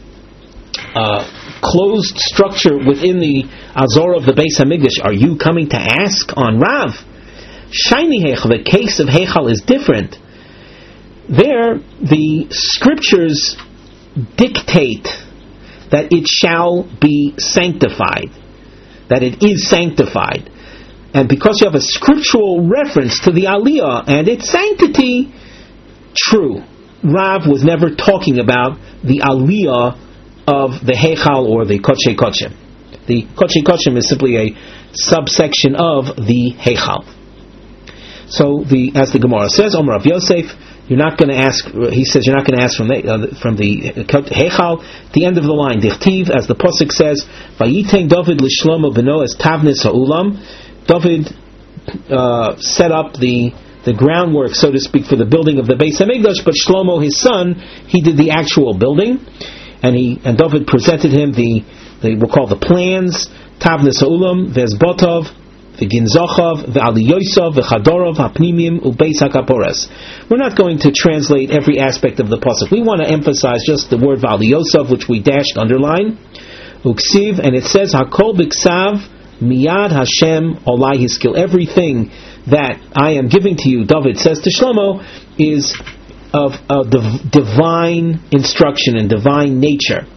Speaker 1: closed structure within the Azor of the Beis Hamikdash, are you coming to ask on Rav? Shiny Heichal, the case of Heichal is different. There, the scriptures dictate that it shall be sanctified, that it is sanctified. And because you have a scriptural reference to the Aliyah and its sanctity, true, Rav was never talking about the Aliyah of the Heichal or the Kodshe Kodshim. The Kodshe Kodshim is simply a subsection of the Heichal. So, as the Gemara says, Omer Rav Yosef, you're not going to ask. He says you're not going to ask from the Heichal. The end of the line, Dichtiv, as the pasuk says, Vayitein David l'Shlomo beno es tavnis ha'ulam. David set up the groundwork, so to speak, for the building of the Beis Hamikdash, but Shlomo, his son, he did the actual building, and David presented him we'll call the plans, Tavnis Ha'ulam, Vezbotov, V'Ginzochav, V'Aliyosav, V'Chadorov, Ha'pnimim, U'Beis HaKaporas. We're not going to translate every aspect of the pasuk. We want to emphasize just the word V'Aliyosav, which we underline, Uksiv, and it says, Hakol B'Ksav, Miyad Hashem Olai Hiskil. Everything that I am giving to you, David says to Shlomo, is of divine instruction and divine nature.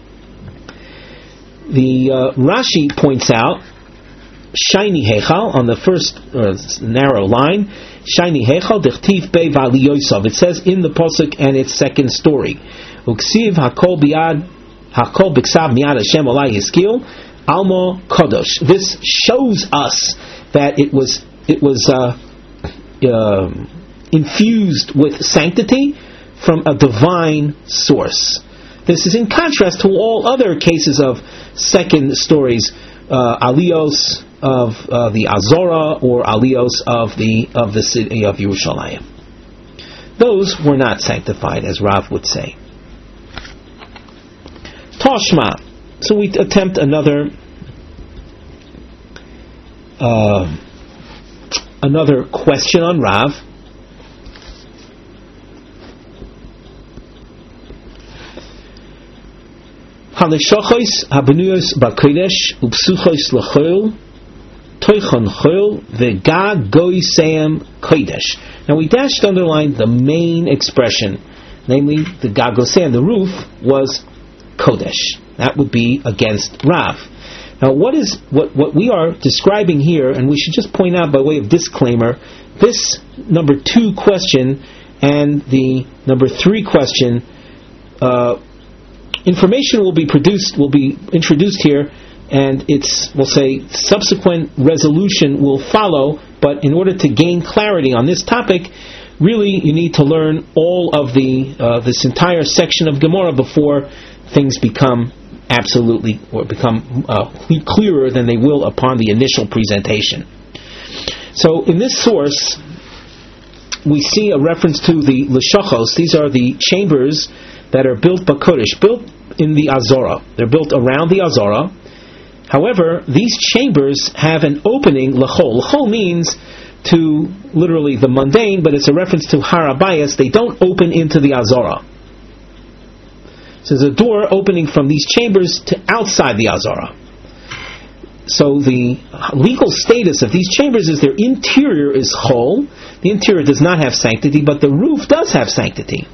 Speaker 1: The Rashi points out shiny heichal on the first narrow line. Shiny heichal dichtiv bei v'ali Yosef. It says in the pasuk and its second story. Uksiv hakol b'ksav miyad Hashem olai hiskil almo kodosh. This shows us that it was infused with sanctity from a divine source. This is in contrast to all other cases of second stories, aliyos, the Azora or Aliyos of the city of Yerushalayim. Those were not sanctified, as Rav would say. Toshma. So we attempt another question on Rav. Halishachos habenuyos bakodesh upsuchos lechol toichon chol v'gag goyseim kodesh. Now we dashed underline the main expression, namely the gag goyseim. The roof was kodesh. That would be against Rav. Now what we are describing here, and we should just point out by way of disclaimer, this number 2 question and the number 3 question, information will be introduced here, and we'll say subsequent resolution will follow, but in order to gain clarity on this topic, really you need to learn all of this entire section of Gemara before things become clearer than they will upon the initial presentation. So in this source, we see a reference to the Leshachos. These are the chambers that are built Bakodesh, built in the Azora. They're built around the Azora. However, these chambers have an opening, Lechol. Lechol means to literally the mundane, but it's a reference to Harabayas. They don't open into the Azora. So there's a door opening from these chambers to outside the Azara. So the legal status of these chambers is their interior is chol. The interior does not have sanctity, but the roof does have sanctity.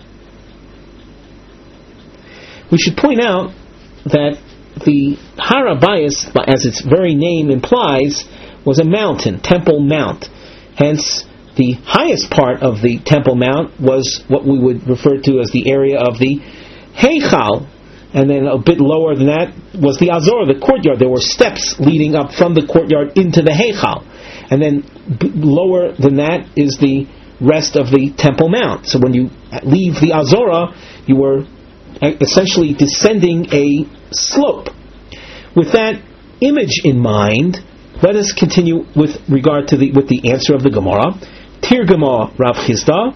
Speaker 1: We should point out that the Harabayas, as its very name implies, was a mountain, Temple Mount. Hence, the highest part of the Temple Mount was what we would refer to as the area of the Heichal, and then a bit lower than that was the Azor, the courtyard. There were steps leading up from the courtyard into the Heichal, and then lower than that is the rest of the Temple Mount. So when you leave the Azora, you were essentially descending a slope. With that image in mind, let us continue with regard to the answer of the Gemara. Tirgama Rav Chisda.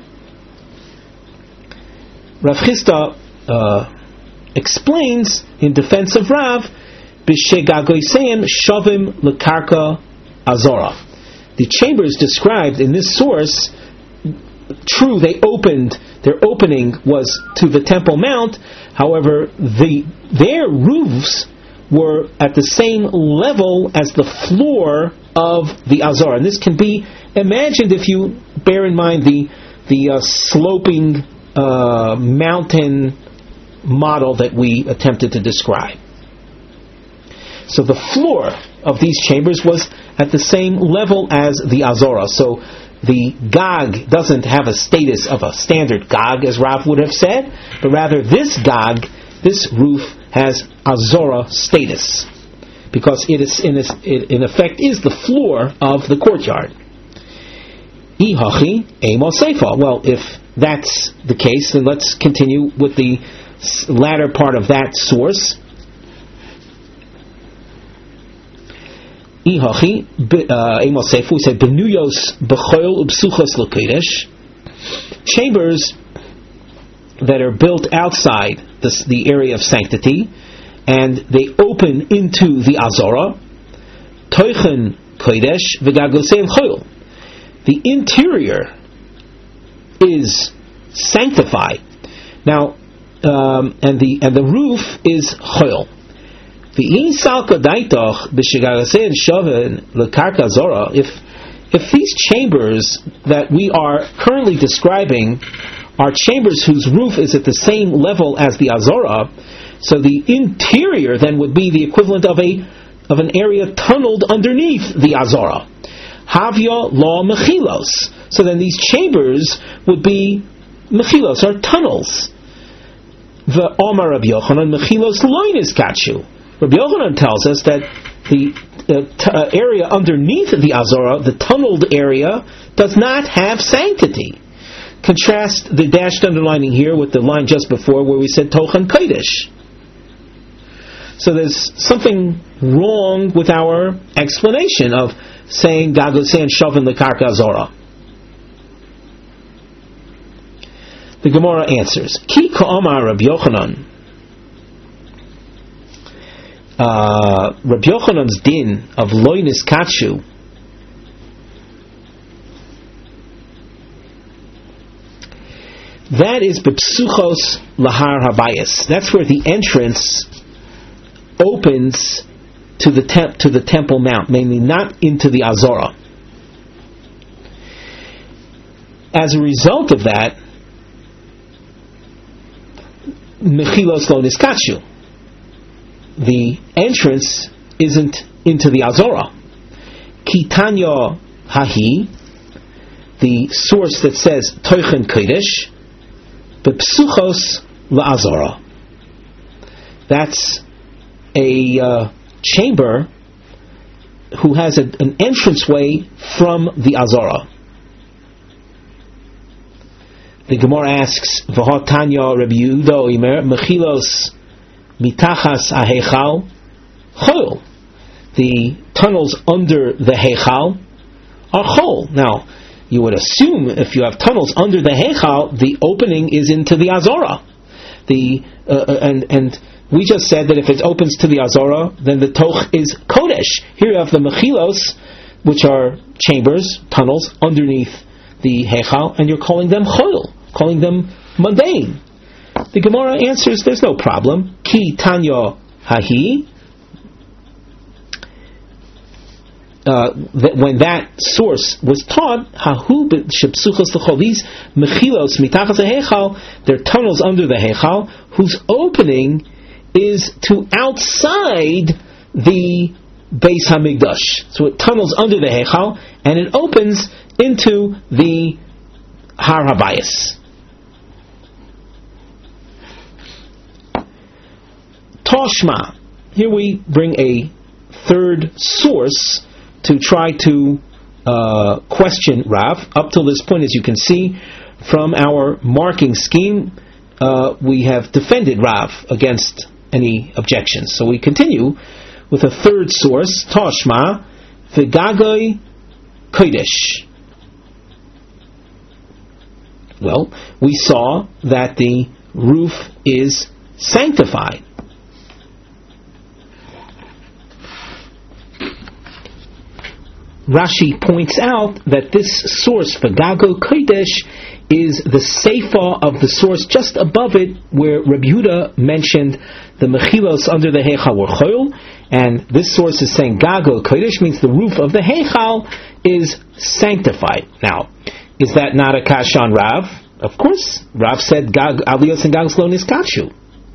Speaker 1: Rav Chisda explains in defense of Rav, B'shegagoyseim shavim lekarka azora. The chambers described in this source, true, their opening was to the Temple Mount. However, their roofs were at the same level as the floor of the Azora, and this can be imagined if you bear in mind the sloping mountain model that we attempted to describe. So the floor of these chambers was at the same level as the Azora. So the Gag doesn't have a status of a standard Gag, as Rav would have said, but rather this Gag, this roof, has Azora status, because it is in effect is the floor of the courtyard. Ihachi emo seifa. Well, if that's the case, then let's continue with the latter part of that source. Ihachi emo seifa. We say benuyos b'choil ubsuchos l'kodesh. Chambers that are built outside the area of sanctity, and they open into the Azora. Toichen kodesh v'gagoseim choil. The interior is sanctified. Now, and the roof is choil. If these chambers that we are currently describing are chambers whose roof is at the same level as the Azora, so the interior then would be the equivalent of an area tunneled underneath the Azora. Havya la mechilos. So then these chambers would be mechilos, or tunnels. The Omar Rabbi Yochanan mechilos loinis kachu. Rabbi Yochanan tells us that the area underneath the Azora, the tunneled area, does not have sanctity. Contrast the dashed underlining here with the line just before where we said Tochen Kodesh. So there's something wrong with our explanation of saying Gagosein Shavin Lekarka Azora. The Gemara answers, Ki Ka'amar Rabbi Yochanan. Rabbi Yochanan's din of Loinis Katshu that is Bepsuchos Lahar Habayis. That's where the entrance opens to the Temple Mount, mainly not into the Azora. As a result of that, Mechilos Lo Niskachu, the entrance isn't into the Azora. Kitanya Hahi, the source that says Toichen Kodesh, Bepsuchos LaAzora. That's a chamber who has an entranceway from the Azora. The Gemara asks, V'hotanya Rabbi Yehuda Omer Mechilos Mitachas Aheichal Chol. The tunnels under the Heichal are Chol. Now, you would assume if you have tunnels under the Heichal, the opening is into the Azora. And we just said that if it opens to the Azora, then the Toch is Kodesh. Here you have the Mechilos, which are chambers, tunnels underneath the Heichal, and you're calling them Chol, calling them mundane. The Gemara answers, there's no problem. Ki Tanya Hahi. When that source was taught, Hahu Shepsuchos L'chol, these Mechilos Mitachas HaHeichal, they're tunnels under the Heichal, whose opening is to outside the Beis Hamikdash. So it tunnels under the Heichal, and it opens into the Har Habayis. Toshma. Here we bring a third source to try to question Rav. Up till this point, as you can see from our marking scheme, we have defended Rav against any objections. So we continue with a third source, Toshma, V'gagoi Kodesh. Well, we saw that the roof is sanctified. Rashi points out that this source for Gago Kodesh is the Seifa of the source just above it, where Rabbi Yehuda mentioned the Mechilos under the Heichal were Choil, and this source is saying Gago Kodesh means the roof of the Heichal is sanctified. Now, is that not a kasha on Rav? Of course, Rav said Aliyos and Gagos Lo Niskachu.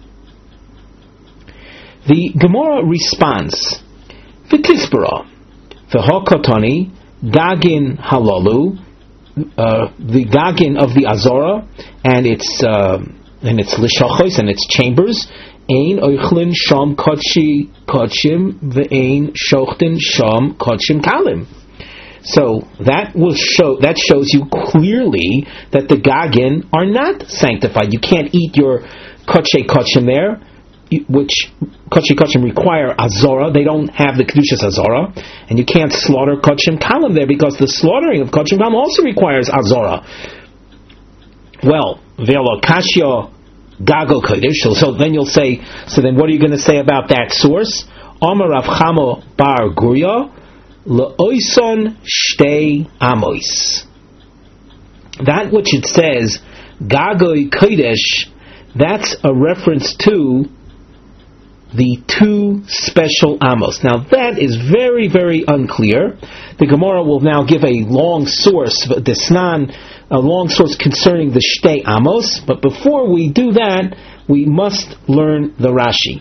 Speaker 1: The Gemara responds, V'tisbara. V'hokotani, Gagin Halalu, the Gagin of the Azora, and its lishachos and its chambers, Ein Oichlin Sham Kodshi Kodshim V'Ein Shochtin Sham Kodshim Kalim. So that shows you clearly that the Gagin are not sanctified. You can't eat your Kodshe Kodshim there, which Kodshe Kodshim require Azora. They don't have the Kedushas Azora, and you can't slaughter Kodshim Kalim there because the slaughtering of Kodshim Kalim also requires Azora. Well, Velo Kashya Gago Kodesh. So then you'll say, so then what are you going to say about that source? Amar Rav Chamo Bar Gurya Le'oison Shtei Amos. That which it says Gago Kodesh, that's a reference to the two special Amos. Now that is very, very unclear. The Gemara will now give a long source, a long source concerning the Shtei Amos. But before we do that, we must learn the Rashi.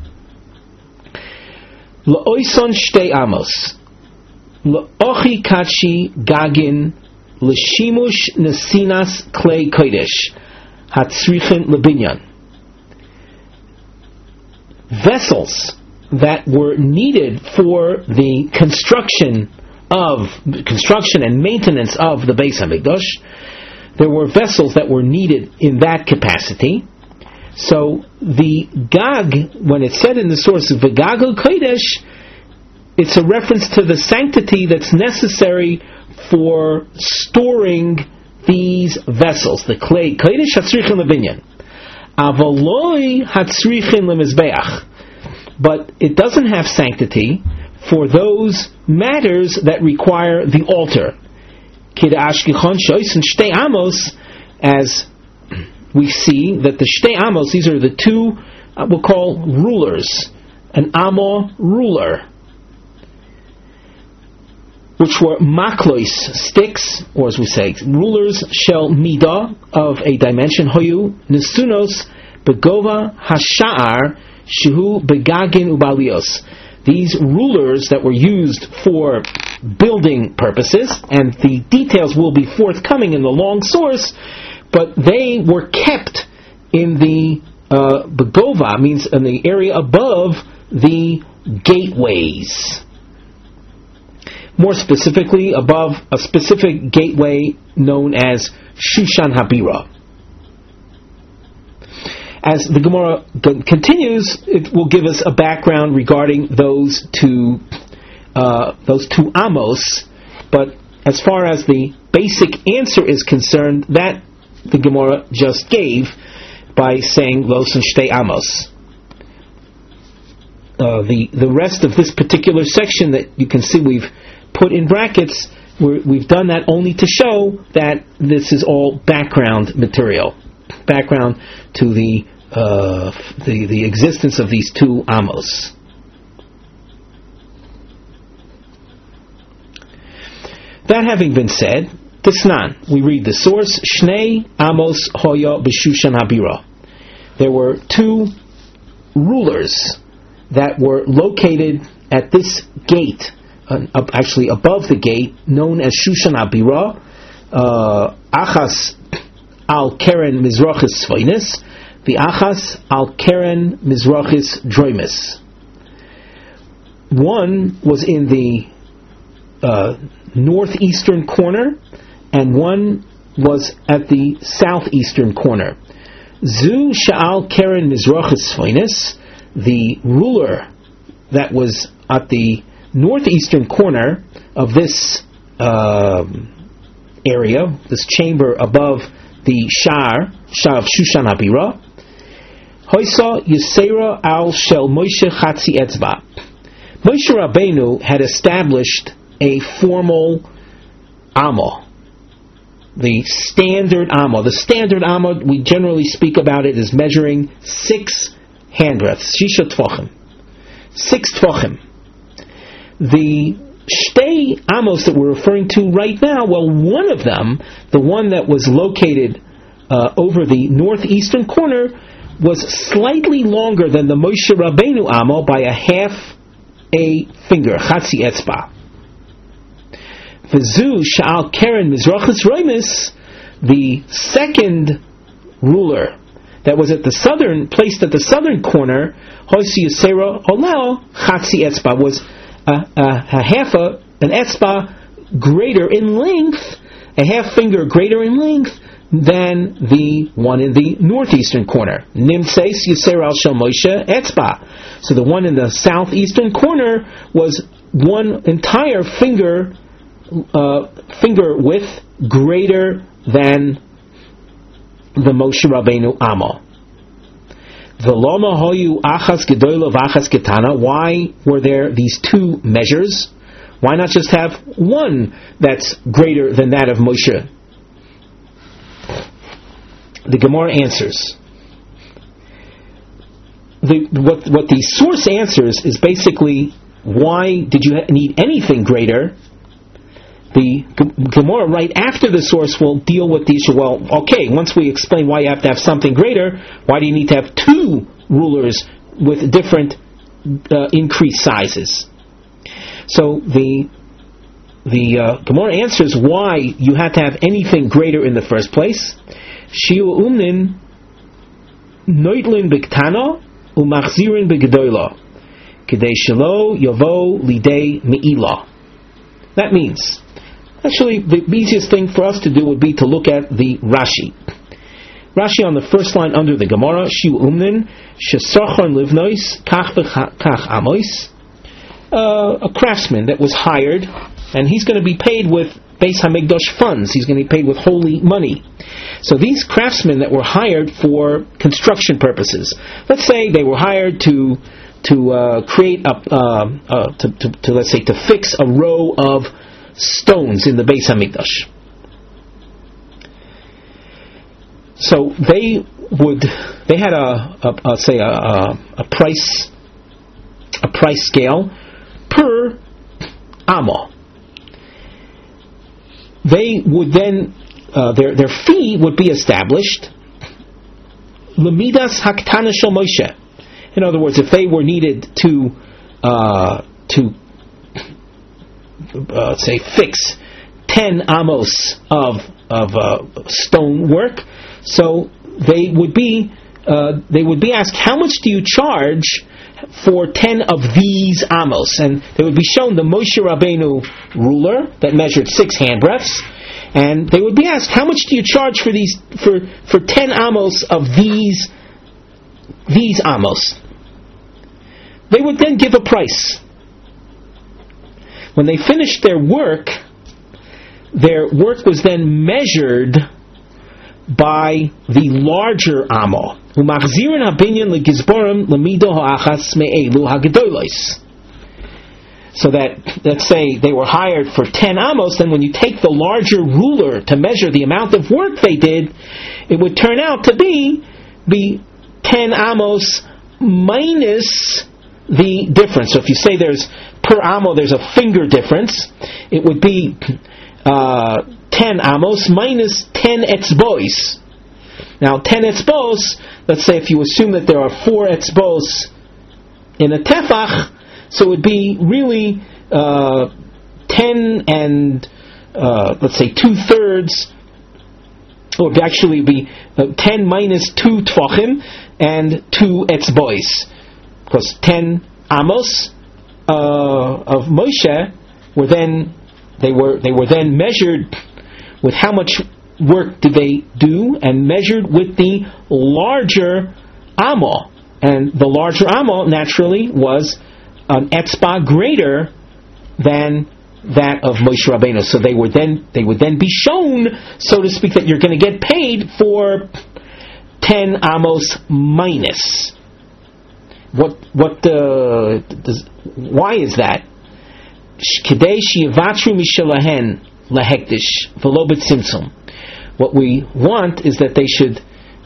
Speaker 1: L'oison Shtei Amos, l'ochi kachi gagin, l'shimush nesinas klei kodesh, hatzrichin lebinyan. Vessels that were needed for the construction and maintenance of the Beis Hamikdash, there were vessels that were needed in that capacity. So the Gag, when it's said in the source of V'Gagel Kodesh, it's a reference to the sanctity that's necessary for storing these vessels, the clay Kodesh Hatzrichin Levinyan, Avaloi Hatzrichin Lemizbeach, but it doesn't have sanctity for those matters that require the altar. As we see that the Shtei Amos, these are the two, we'll call rulers, an Amo ruler, which were maklois, sticks, or as we say, rulers, shel midah, of a dimension, hoyu, nesunos, begova, hasha'ar, shehu, begagin, ubalios. These rulers that were used for building purposes, and the details will be forthcoming in the long source, but they were kept in the begova, means in the area above the gateways. More specifically, above a specific gateway known as Shushan Habira. As the Gemara continues, it will give us a background regarding those two Amos, but as far as the basic answer is concerned, that the Gemara just gave by saying Los and Shtei Amos. The rest of this particular section that you can see we've put in brackets, we've done that only to show that this is all background material, background to the existence of these two Amos. That having been said, Tisnan, we read the source, Shnei Amos Hoya B'Shushan Habira. There were two rulers that were located at this gate, actually above the gate, known as Shushan Habira, Achas al Keren Mizrachis Sfoinis, the Achas al Keren Mizrachis Droimis. One was in the northeastern corner, and one was at the southeastern corner. Zu Sha'al Keren Mizrachis Sfoinis, the ruler that was at the northeastern corner of this area, this chamber above the Shah of Shushan Habira, Hoisa Yisera al Shel Moshe Chatzi Etzba. Moshe Rabbeinu had established a formal Amma, the standard Amma. The standard Amma, we generally speak about it as measuring 6 handbreadths, Shisha Tvachim. 6 Tvachim. The Shtei Amos that we're referring to right now, well, one of them, the one that was located over the northeastern corner, was slightly longer than the Moshe Rabbeinu Amo by a half a finger, Chatzi Etzba. V'zu Sha'al Keren Mizrachis Roimis, the second ruler that was at the placed at the southern corner, Hosi Yisera Olel Chatzi Etzba, was a half an etzba greater in length, a half finger greater in length than the one in the northeastern corner. Nimtzeis Yisera al Shel Moshe Etzba. So the one in the southeastern corner was one entire finger width greater than the Moshe Rabbeinu Amma. V'loma hoyu achas gedola v'achas ketana. Why were there these two measures? Why not just have one that's greater than that of Moshe? The Gemara answers. What the source answers is basically, why did you need anything greater? The Gemara right after the source will deal with the issue. Well, okay, once we explain why you have to have something greater, why do you need to have two rulers with different increased sizes? So the Gemara answers why you had to have anything greater in the first place. Shiu umnin noitlin biktana umachzirin b'gedola k'dei shelo yavo lidei me'ila. That means, actually, the easiest thing for us to do would be to look at the Rashi. Rashi on the first line under the Gemara, Shiu Umnin, Shesachon Livnois, Kach Kach Amois, a craftsman that was hired, and he's going to be paid with Beis HaMikdash funds. He's going to be paid with holy money. So these craftsmen that were hired for construction purposes, let's say they were hired to create let's say to fix a row of stones in the Beis HaMikdash. So they had a price scale per Amma. They would then their fee would be established Lemidas Haktana Shel Moshe. In other words, if they were needed to say fix 10 amos of stone work, so they would be asked, how much do you charge for 10 of these amos? And they would be shown the Moshe Rabbeinu ruler that measured 6 handbreadths, and they would be asked, how much do you charge for 10 amos of these amos? They would then give a price. When they finished their work was then measured by the larger amo. So that, let's say they were hired for 10 amos, then when you take the larger ruler to measure the amount of work they did, it would turn out to be 10 amos minus the difference. So if you say there's per amo there's a finger difference, it would be 10 amos minus 10 etzbos. Now 10 etzbos, let's say if you assume that there are 4 etzbos in a tefach, so it would be really 10 and let's say 2/3, or actually be 10 minus 2 tvachim and 2 etzbos, because 10 amos of Moshe were then measured with how much work did they do, and measured with the larger amo, and the larger amo naturally was an etzbah greater than that of Moshe Rabbeinu. So they would then be shown, so to speak, that you're going to get paid for 10 amos minus. Why is that? What we want is that they should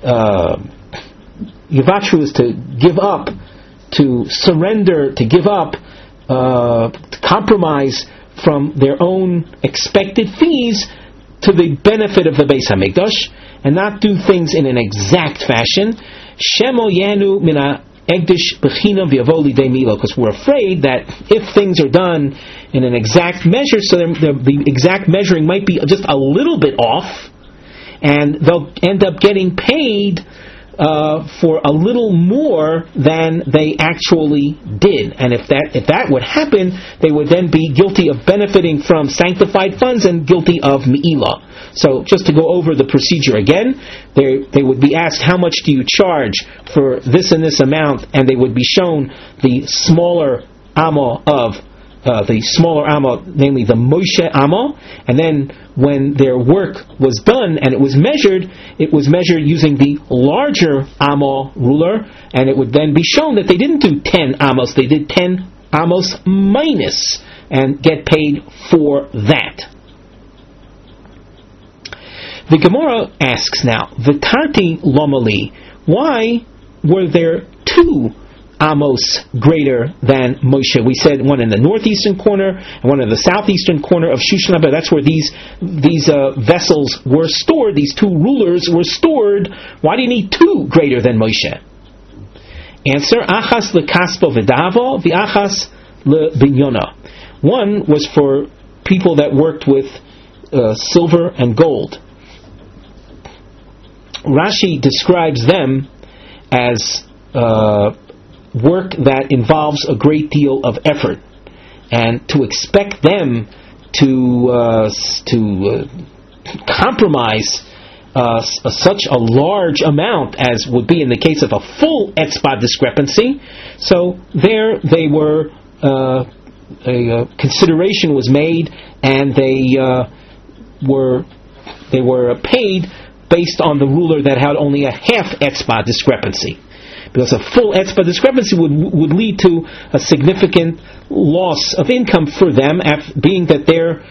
Speaker 1: Yivatru is to give up, to surrender, to give up, to compromise from their own expected fees to the benefit of the Beis HaMikdash, and not do things in an exact fashion. Shemo yanu mina egdish b'chinam v'yavo lidei milo, because we're afraid that if things are done in an exact measure, so the exact measuring might be just a little bit off, and they'll end up getting paid for a little more than they actually did. And if that would happen, they would then be guilty of benefiting from sanctified funds and guilty of me'ilah. So just to go over the procedure again, they would be asked, how much do you charge for this and this amount, and they would be shown the smaller amo, namely the Moshe amo, and then when their work was done and it was measured using the larger amo ruler, and it would then be shown that they didn't do 10 amos, they did 10 amos minus, and get paid for that. The Gemara asks now, V'tarti lomali, why were there 2 amos greater than Moshe? We said one in the northeastern corner and one in the southeastern corner of Shushan Abba. That's where these vessels were stored. These 2 rulers were stored. Why do you need 2 greater than Moshe? Answer: Achas lekaspo v'davo, v'achas lebinyona. One was for people that worked with silver and gold. Rashi describes them as work that involves a great deal of effort, and to expect them to compromise such a large amount as would be in the case of a full etzbah discrepancy. So there they were, a consideration was made, and they were paid based on the ruler that had only a half etzbah discrepancy. Because a full etzbah discrepancy would lead to a significant loss of income for them, being that their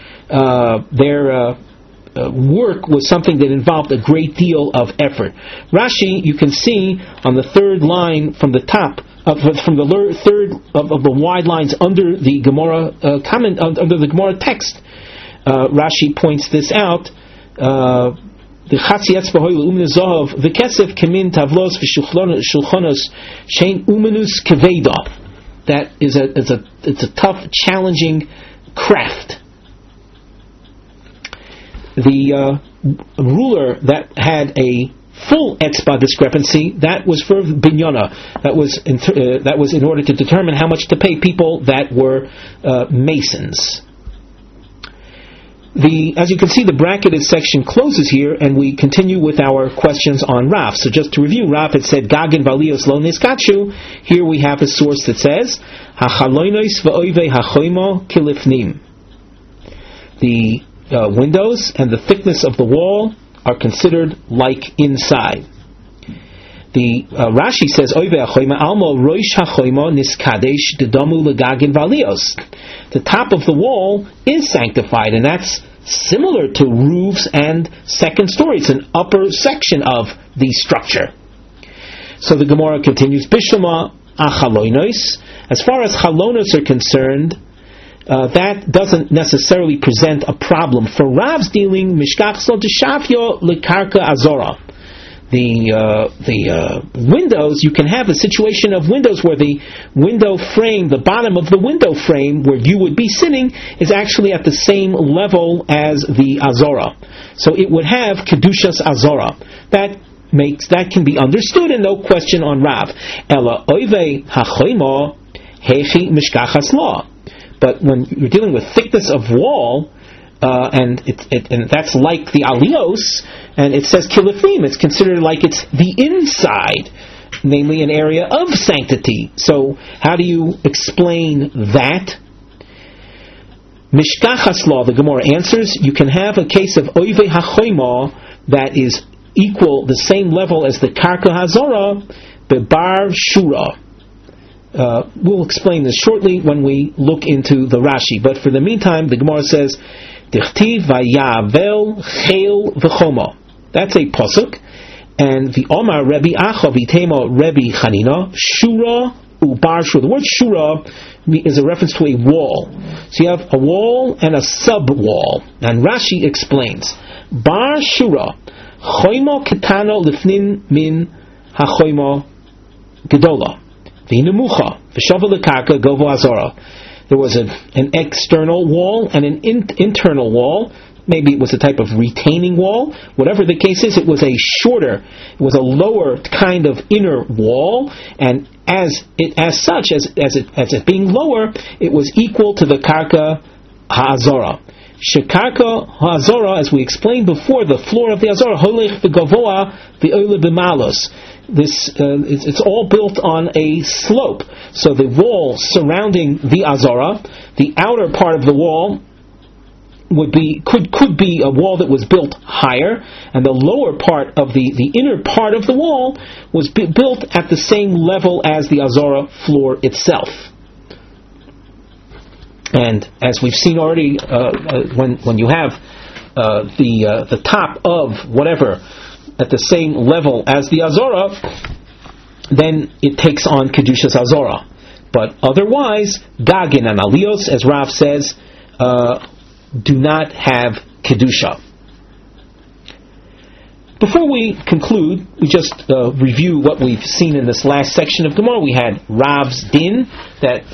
Speaker 1: work was something that involved a great deal of effort. Rashi, you can see on the third line from the top, from the third of the wide lines under the Gemara comment, under the Gemara text. Rashi points this out. The Chatzi Etzbah Hoyle Umen Zohav the Kesef Kemin Tavlos v'Shulchanos Shein Umenus Keveda. That is it's a tough, challenging craft. The ruler that had a full etzbah discrepancy, that was for binyana. That was in order to determine how much to pay people that were masons. As you can see, the bracketed section closes here, and we continue with our questions on Rav. So just to review, Rav had said Gagin valios lo niskachu. Here we have a source that says hachaloinos va'oivei hachoimo kilifnim. The windows and the thickness of the wall are considered like inside. The Rashi says, the top of the wall is sanctified, and that's similar to roofs and second story. It's an upper section of the structure. So the Gemara continues, Bishama achaloinos. As far as chalonos are concerned, that doesn't necessarily present a problem. For Rav's dealing, Mishkach Slo Tishafyo Lekarka Azora. The windows, you can have a situation of windows where the window frame, the bottom of the window frame where you would be sitting, is actually at the same level as the Azora. So it would have Kedushas Azora. That can be understood, and no question on Rav. Ela oive hachoimo hechi mishkachas law. But when you're dealing with thickness of wall, and that's like the alios, and it says kilifim, it's considered like it's the inside, namely an area of sanctity. So how do you explain that? Mishkachas law, the Gemara answers, you can have a case of oive hachoimo that is equal, the same level as the karka hazora, bebar shura. We'll explain this shortly when we look into the Rashi. But for the meantime, the Gemara says, Dichtiv vayavel chel v'chomo. That's a pasuk. And the Omar Rebbe Acha v'tema Rebbe Chanina Shura ubar shura. The word shura is a reference to a wall. So you have a wall and a sub-wall. And Rashi explains, Bar shura choimo ketano lifnin min hachoimo gedola. There was an external wall and an internal wall. Maybe it was a type of retaining wall. Whatever the case is, it was a lower kind of inner wall, and as it being lower, it was equal to the karka ha'azora. Shekarka ha'azora, as we explained before, the floor of the azora, holech v'gavoa v'ole b'malos. It's all built on a slope. So the wall surrounding the Azara, the outer part of the wall could be a wall that was built higher, and the lower part of the inner part of the wall was built at the same level as the Azara floor itself. And as we've seen already, when you have the top of whatever at the same level as the Azora, then it takes on Kedushas Azora. But otherwise, Gagin and Alios, as Rav says, do not have Kedusha. Before we conclude, we just review what we've seen in this last section of Gemara. We had Rav's din that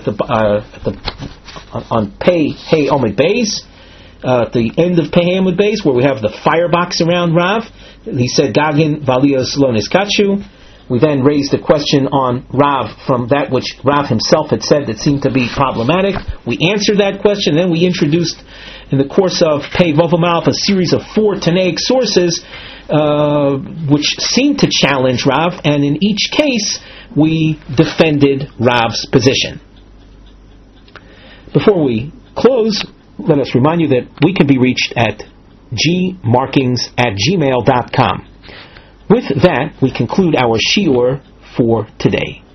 Speaker 1: on Pei Hey Omid Beis, at the end of Pei Hey Omid Beis, where we have the firebox around Rav. He said, Gagin valios lo niskachu. We then raised a question on Rav from that which Rav himself had said that seemed to be problematic. We answered that question, then we introduced in the course of Pei Vav Aleph a series of 4 Tanaic sources which seemed to challenge Rav, and in each case we defended Rav's position. Before we close, let us remind you that we can be reached at gmarkings@gmail.com. With that, we conclude our shiur for today.